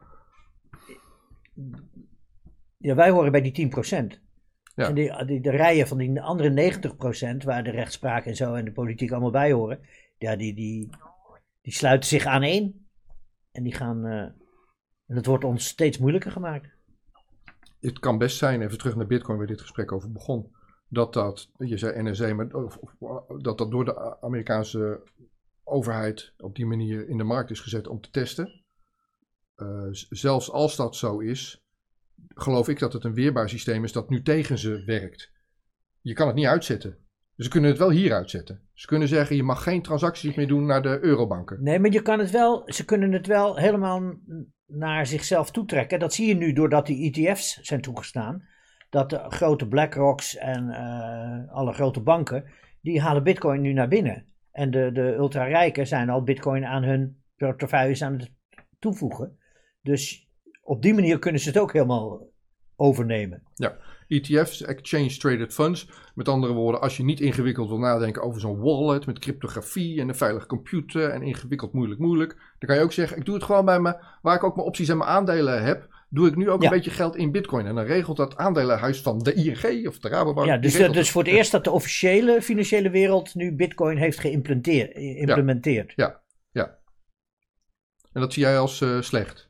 Ja, wij horen bij die 10%. Ja. En de rijen van die andere 90%, waar de rechtspraak en zo en de politiek allemaal bij horen, ja, die sluiten zich aan één. En die gaan... en het wordt ons steeds moeilijker gemaakt. Het kan best zijn, even terug naar Bitcoin waar dit gesprek over begon, dat je zei NRC, maar dat door de Amerikaanse overheid op die manier in de markt is gezet om te testen. Zelfs als dat zo is, geloof ik dat het een weerbaar systeem is dat nu tegen ze werkt. Je kan het niet uitzetten. Dus ze kunnen het wel hier uitzetten. Ze kunnen zeggen, je mag geen transacties meer doen naar de eurobanken. Nee, maar ze kunnen het wel helemaal naar zichzelf toetrekken. Dat zie je nu doordat die ETF's zijn toegestaan. Dat de grote BlackRocks en alle grote banken, die halen Bitcoin nu naar binnen. En de ultra-rijken zijn al Bitcoin aan hun portefeuilles aan het toevoegen. Dus op die manier kunnen ze het ook helemaal overnemen. Ja, ETF's, Exchange Traded Funds. Met andere woorden, als je niet ingewikkeld wil nadenken over zo'n wallet met cryptografie en een veilige computer en ingewikkeld moeilijk. Dan kan je ook zeggen, ik doe het gewoon bij me, waar ik ook mijn opties en mijn aandelen heb, doe ik nu ook een beetje geld in Bitcoin. En dan regelt dat aandelenhuis van de ING of de Rabobank. Ja, dus voor het eerst dat de officiële financiële wereld nu Bitcoin heeft geïmplementeerd. Ja. En dat zie jij als slecht?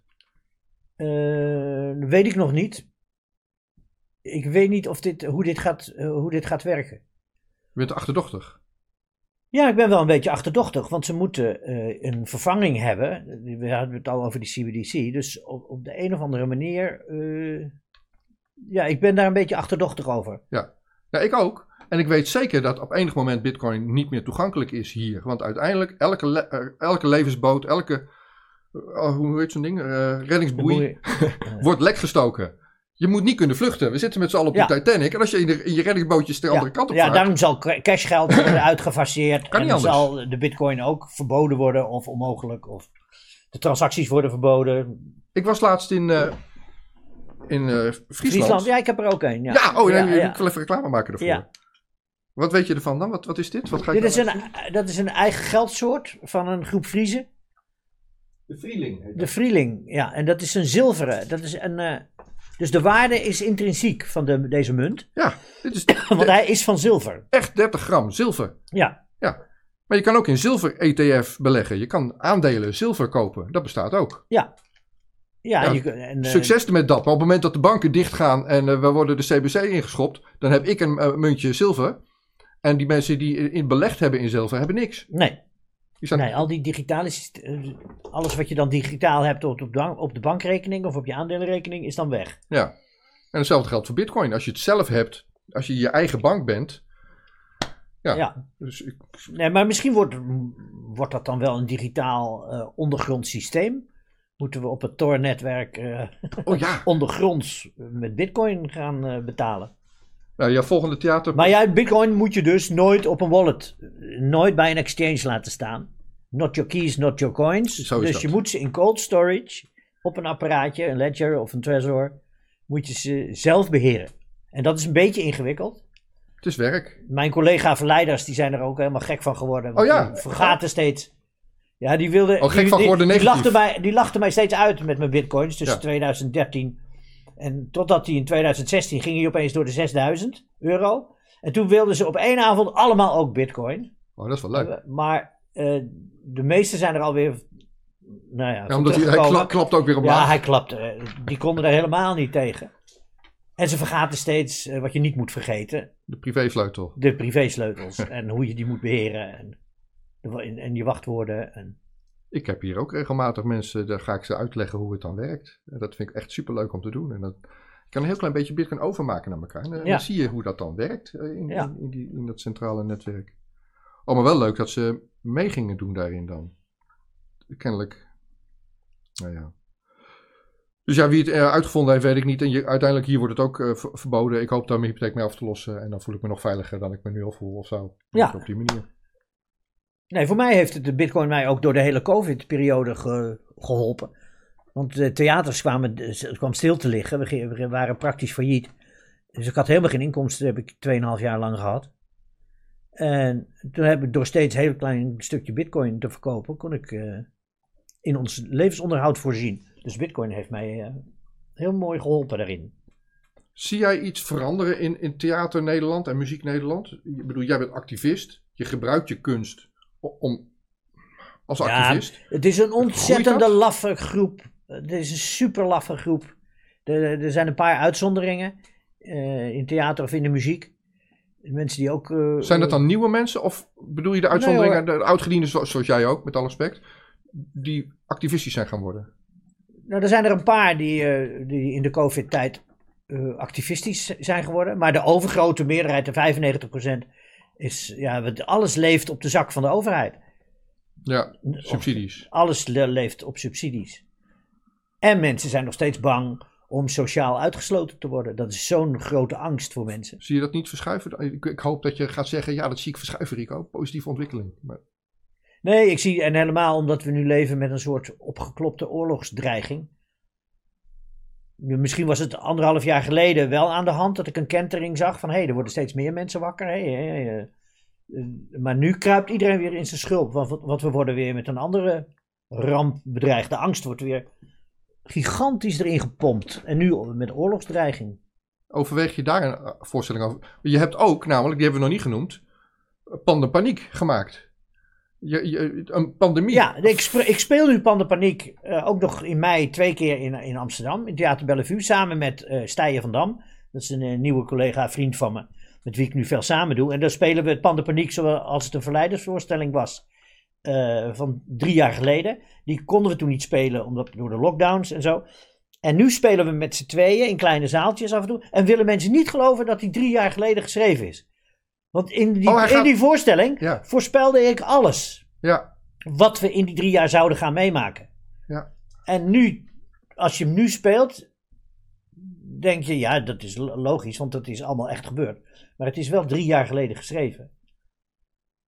Weet ik nog niet. Ik weet niet hoe dit gaat werken. Je bent achterdochtig. Ja, ik ben wel een beetje achterdochtig, want ze moeten een vervanging hebben. We hadden het al over die CBDC. Dus op de een of andere manier, ik ben daar een beetje achterdochtig over. Ja, ik ook. En ik weet zeker dat op enig moment Bitcoin niet meer toegankelijk is hier. Want uiteindelijk, elke levensboot, hoe heet zo'n ding? Reddingsboei wordt lek gestoken. Je moet niet kunnen vluchten. We zitten met z'n allen op de Titanic. En als je in je reddingsbootjes de andere kant op vaart... Ja, daarom zal cashgeld worden uitgefaseerd. Kan niet en dan anders. zal de Bitcoin ook verboden worden of onmogelijk. De transacties worden verboden. Ik was laatst in Friesland. Friesland, ja, ik heb er ook een. Ja, Ja, ik wil even reclame maken ervoor. Ja. Wat weet je ervan dan? Wat is dit? Wat ga je Dat is een eigen geldsoort van een groep Friezen. De Vrieling heet De Vrieling, ja. En dat is een zilveren. Dat is dus de waarde is intrinsiek van deze munt. Ja, dit is Want hij is van zilver. echt 30 gram zilver. Ja. Ja. Maar je kan ook in zilver-ETF beleggen. Je kan aandelen zilver kopen. Dat bestaat ook. Ja. Ja, Ja, succes met dat. Maar op het moment dat de banken dichtgaan en we worden de CBC ingeschopt, dan heb ik een muntje zilver. En die mensen die in belegd hebben in zilver, hebben niks. Nee. Die zijn... Nee, al die digitale alles wat je dan digitaal hebt op de bankrekening of op je aandelenrekening is dan weg. Ja. En hetzelfde geldt voor Bitcoin. Als je het zelf hebt, als je je eigen bank bent. Ja. Dus Nee, maar misschien wordt dat dan wel een digitaal ondergronds systeem. Moeten we op het Tor-netwerk ondergronds met Bitcoin gaan betalen. Nou, jouw volgende theater... Maar ja, Bitcoin moet je dus nooit op een wallet, nooit bij een exchange laten staan. Not your keys, not your coins. Dus je moet ze in cold storage, op een apparaatje, een ledger of een trezor, moet je ze zelf beheren. En dat is een beetje ingewikkeld. Het is werk. Mijn collega-verleiders, die zijn er ook helemaal gek van geworden. Oh ja? Die vergaten steeds. Ja, die wilden... gek van geworden negatief. Die lachten mij steeds uit met mijn bitcoins tussen 2013... En totdat hij in 2016 ging hij opeens door de €6.000. En toen wilden ze op één avond allemaal ook bitcoin. Oh, dat is wel leuk. Maar de meeste zijn er alweer... Nou ja, omdat hij klapt ook weer op. Ja, hij klapt. Die konden er helemaal niet tegen. En ze vergaten steeds wat je niet moet vergeten. De privésleutel. De privésleutels. En hoe je die moet beheren. En je wachtwoorden. En... Ik heb hier ook regelmatig mensen, daar ga ik ze uitleggen hoe het dan werkt. Dat vind ik echt superleuk om te doen. En ik kan een heel klein beetje Bitcoin overmaken naar elkaar. En dan zie je hoe dat dan werkt in dat centrale netwerk. Oh, maar wel leuk dat ze mee gingen doen daarin dan. Kennelijk. Nou ja. Dus ja, wie het uitgevonden heeft, weet ik niet. En uiteindelijk hier wordt het ook verboden. Ik hoop daar mijn hypotheek mee af te lossen. En dan voel ik me nog veiliger dan ik me nu al voel of zo. Ja. Op die manier. Nee, voor mij heeft de Bitcoin mij ook door de hele COVID-periode geholpen. Want de theaters kwam stil te liggen. We waren praktisch failliet. Dus ik had helemaal geen inkomsten. Dat heb ik 2,5 jaar lang gehad. En toen heb ik door steeds een heel klein stukje Bitcoin te verkopen, kon ik in ons levensonderhoud voorzien. Dus Bitcoin heeft mij heel mooi geholpen daarin. Zie jij iets veranderen in theater Nederland en muziek Nederland? Ik bedoel, jij bent activist. Je gebruikt je kunst als activist. Het is een ontzettende laffe groep. Het is een super laffe groep. Er zijn een paar uitzonderingen in theater of in de muziek. Mensen die ook... zijn dat dan nieuwe mensen? Of bedoel je de uitzonderingen, de oudgedienden zoals jij ook, met alle respect, die activistisch zijn gaan worden? Nou, er zijn er een paar die in de COVID-tijd activistisch zijn geworden. Maar de overgrote meerderheid, de 95%, is... Ja, alles leeft op de zak van de overheid. Ja, subsidies. Alles leeft op subsidies. En mensen zijn nog steeds bang om sociaal uitgesloten te worden. Dat is zo'n grote angst voor mensen. Zie je dat niet verschuiven? Ik hoop dat je gaat zeggen, ja, dat zie ik verschuiven, Rico. Positieve ontwikkeling. Maar... Nee, ik zie, en helemaal omdat we nu leven met een soort opgeklopte oorlogsdreiging. Misschien was het 1,5 jaar geleden wel aan de hand dat ik een kentering zag van, er worden steeds meer mensen wakker. Maar nu kruipt iedereen weer in zijn schulp, want we worden weer met een andere ramp bedreigd. De angst wordt weer gigantisch erin gepompt. En nu met oorlogsdreiging. Overweeg je daar een voorstelling over? Je hebt ook, namelijk, die hebben we nog niet genoemd, Pandepaniek gemaakt. Een pandemie. Ja, ik speel nu Pandepaniek ook nog in mei 2 keer in Amsterdam. In Theater Bellevue, samen met Stije van Dam. Dat is een nieuwe collega, vriend van me. Met wie ik nu veel samen doe. En daar spelen we het Pandepaniek zoals het een verleidersvoorstelling was. Van 3 jaar geleden. Die konden we toen niet spelen, omdat door de lockdowns en zo. En nu spelen we met z'n tweeën in kleine zaaltjes af en toe. En willen mensen niet geloven dat die 3 jaar geleden geschreven is. Want in die voorstelling voorspelde ik alles. Ja. Wat we in die 3 jaar zouden gaan meemaken. Ja. En nu, als je hem nu speelt, denk je, ja, dat is logisch, want dat is allemaal echt gebeurd. Maar het is wel 3 jaar geleden geschreven.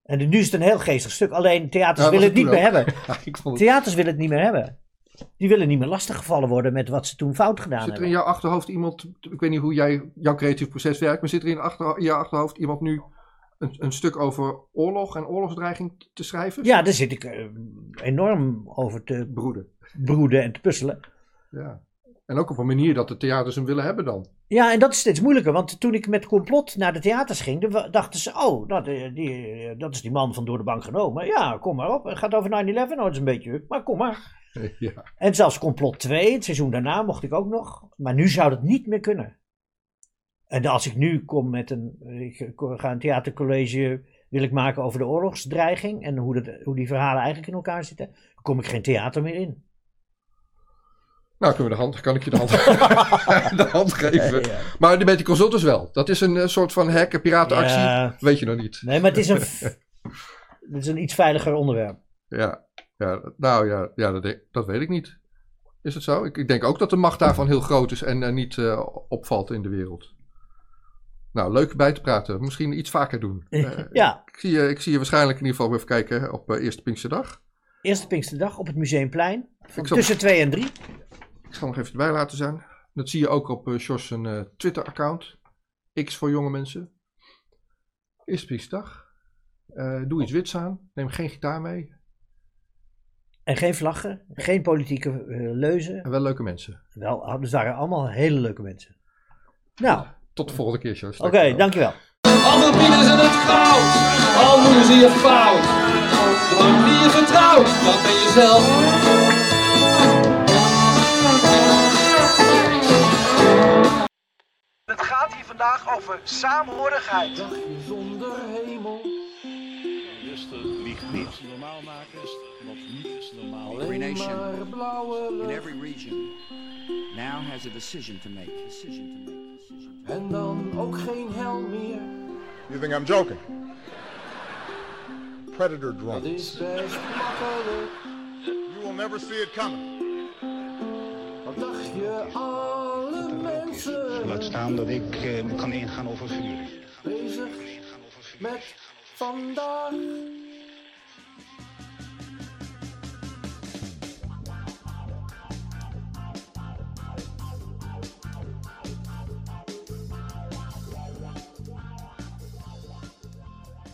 En nu is het een heel geestig stuk. Alleen theaters willen het niet meer hebben. Theaters willen het niet meer hebben. Die willen niet meer lastiggevallen worden met wat ze toen fout gedaan hebben. Zit er in jouw achterhoofd iemand, ik weet niet hoe jouw creatief proces werkt, maar zit er in jouw achterhoofd iemand nu een stuk over oorlog en oorlogsdreiging te schrijven? Ja, daar zit ik enorm over te broeden en te puzzelen. Ja. En ook op een manier dat de theaters hem willen hebben dan. Ja, en dat is steeds moeilijker. Want toen ik met Complot naar de theaters ging, dachten ze, dat is die man van Door de Bank Genomen. Ja, kom maar op. Het gaat over 9/11. Nou, dat is een beetje, maar kom maar. Ja. En zelfs Complot 2, het seizoen daarna, mocht ik ook nog. Maar nu zou dat niet meer kunnen. En als ik nu kom met ik ga een theatercollege wil ik maken over de oorlogsdreiging en hoe die verhalen eigenlijk in elkaar zitten, dan kom ik geen theater meer in. Nou, kan ik je de hand geven. Ja. Maar met die consultants wel. Dat is een soort van piratenactie. Ja. Weet je nog niet. Nee, maar het is een iets veiliger onderwerp. Ja. Dat weet ik niet. Is het zo? Ik denk ook dat de macht daarvan heel groot is en niet opvalt in de wereld. Nou, leuk bij te praten. Misschien iets vaker doen. Ja. Ik zie je waarschijnlijk in ieder geval even kijken op Eerste Pinksterdag. Eerste Pinksterdag op het Museumplein. Tussen 2 en 3. Ik zal nog even erbij laten zijn. Dat zie je ook op Jos' Twitter-account. X voor jonge mensen. Eerste Pinksterdag. Doe iets wits aan. Neem geen gitaar mee. En geen vlaggen. Geen politieke leuzen. En wel leuke mensen. Wel, dus waren allemaal hele leuke mensen. Nou. Tot de volgende keer, Jos. Oké, dankjewel. Alle bieden ze het goud. Al doen ze je fout. Zolang wie je vertrouwt, dan ben je zelf. Het gaat hier vandaag over saamhorigheid. Dagje zonder hemel. Liegt niet. Normaal maken, wat niet is normaal. Every nation in every region now has a decision to make. En dan ook geen hel meer. You think I'm joking? Predator Dat drones. is best makkelijk. You will never see it coming. Wat dacht je, alle mensen? Laat staan dat ik kan ingaan over vuur. Bezig met vandaag.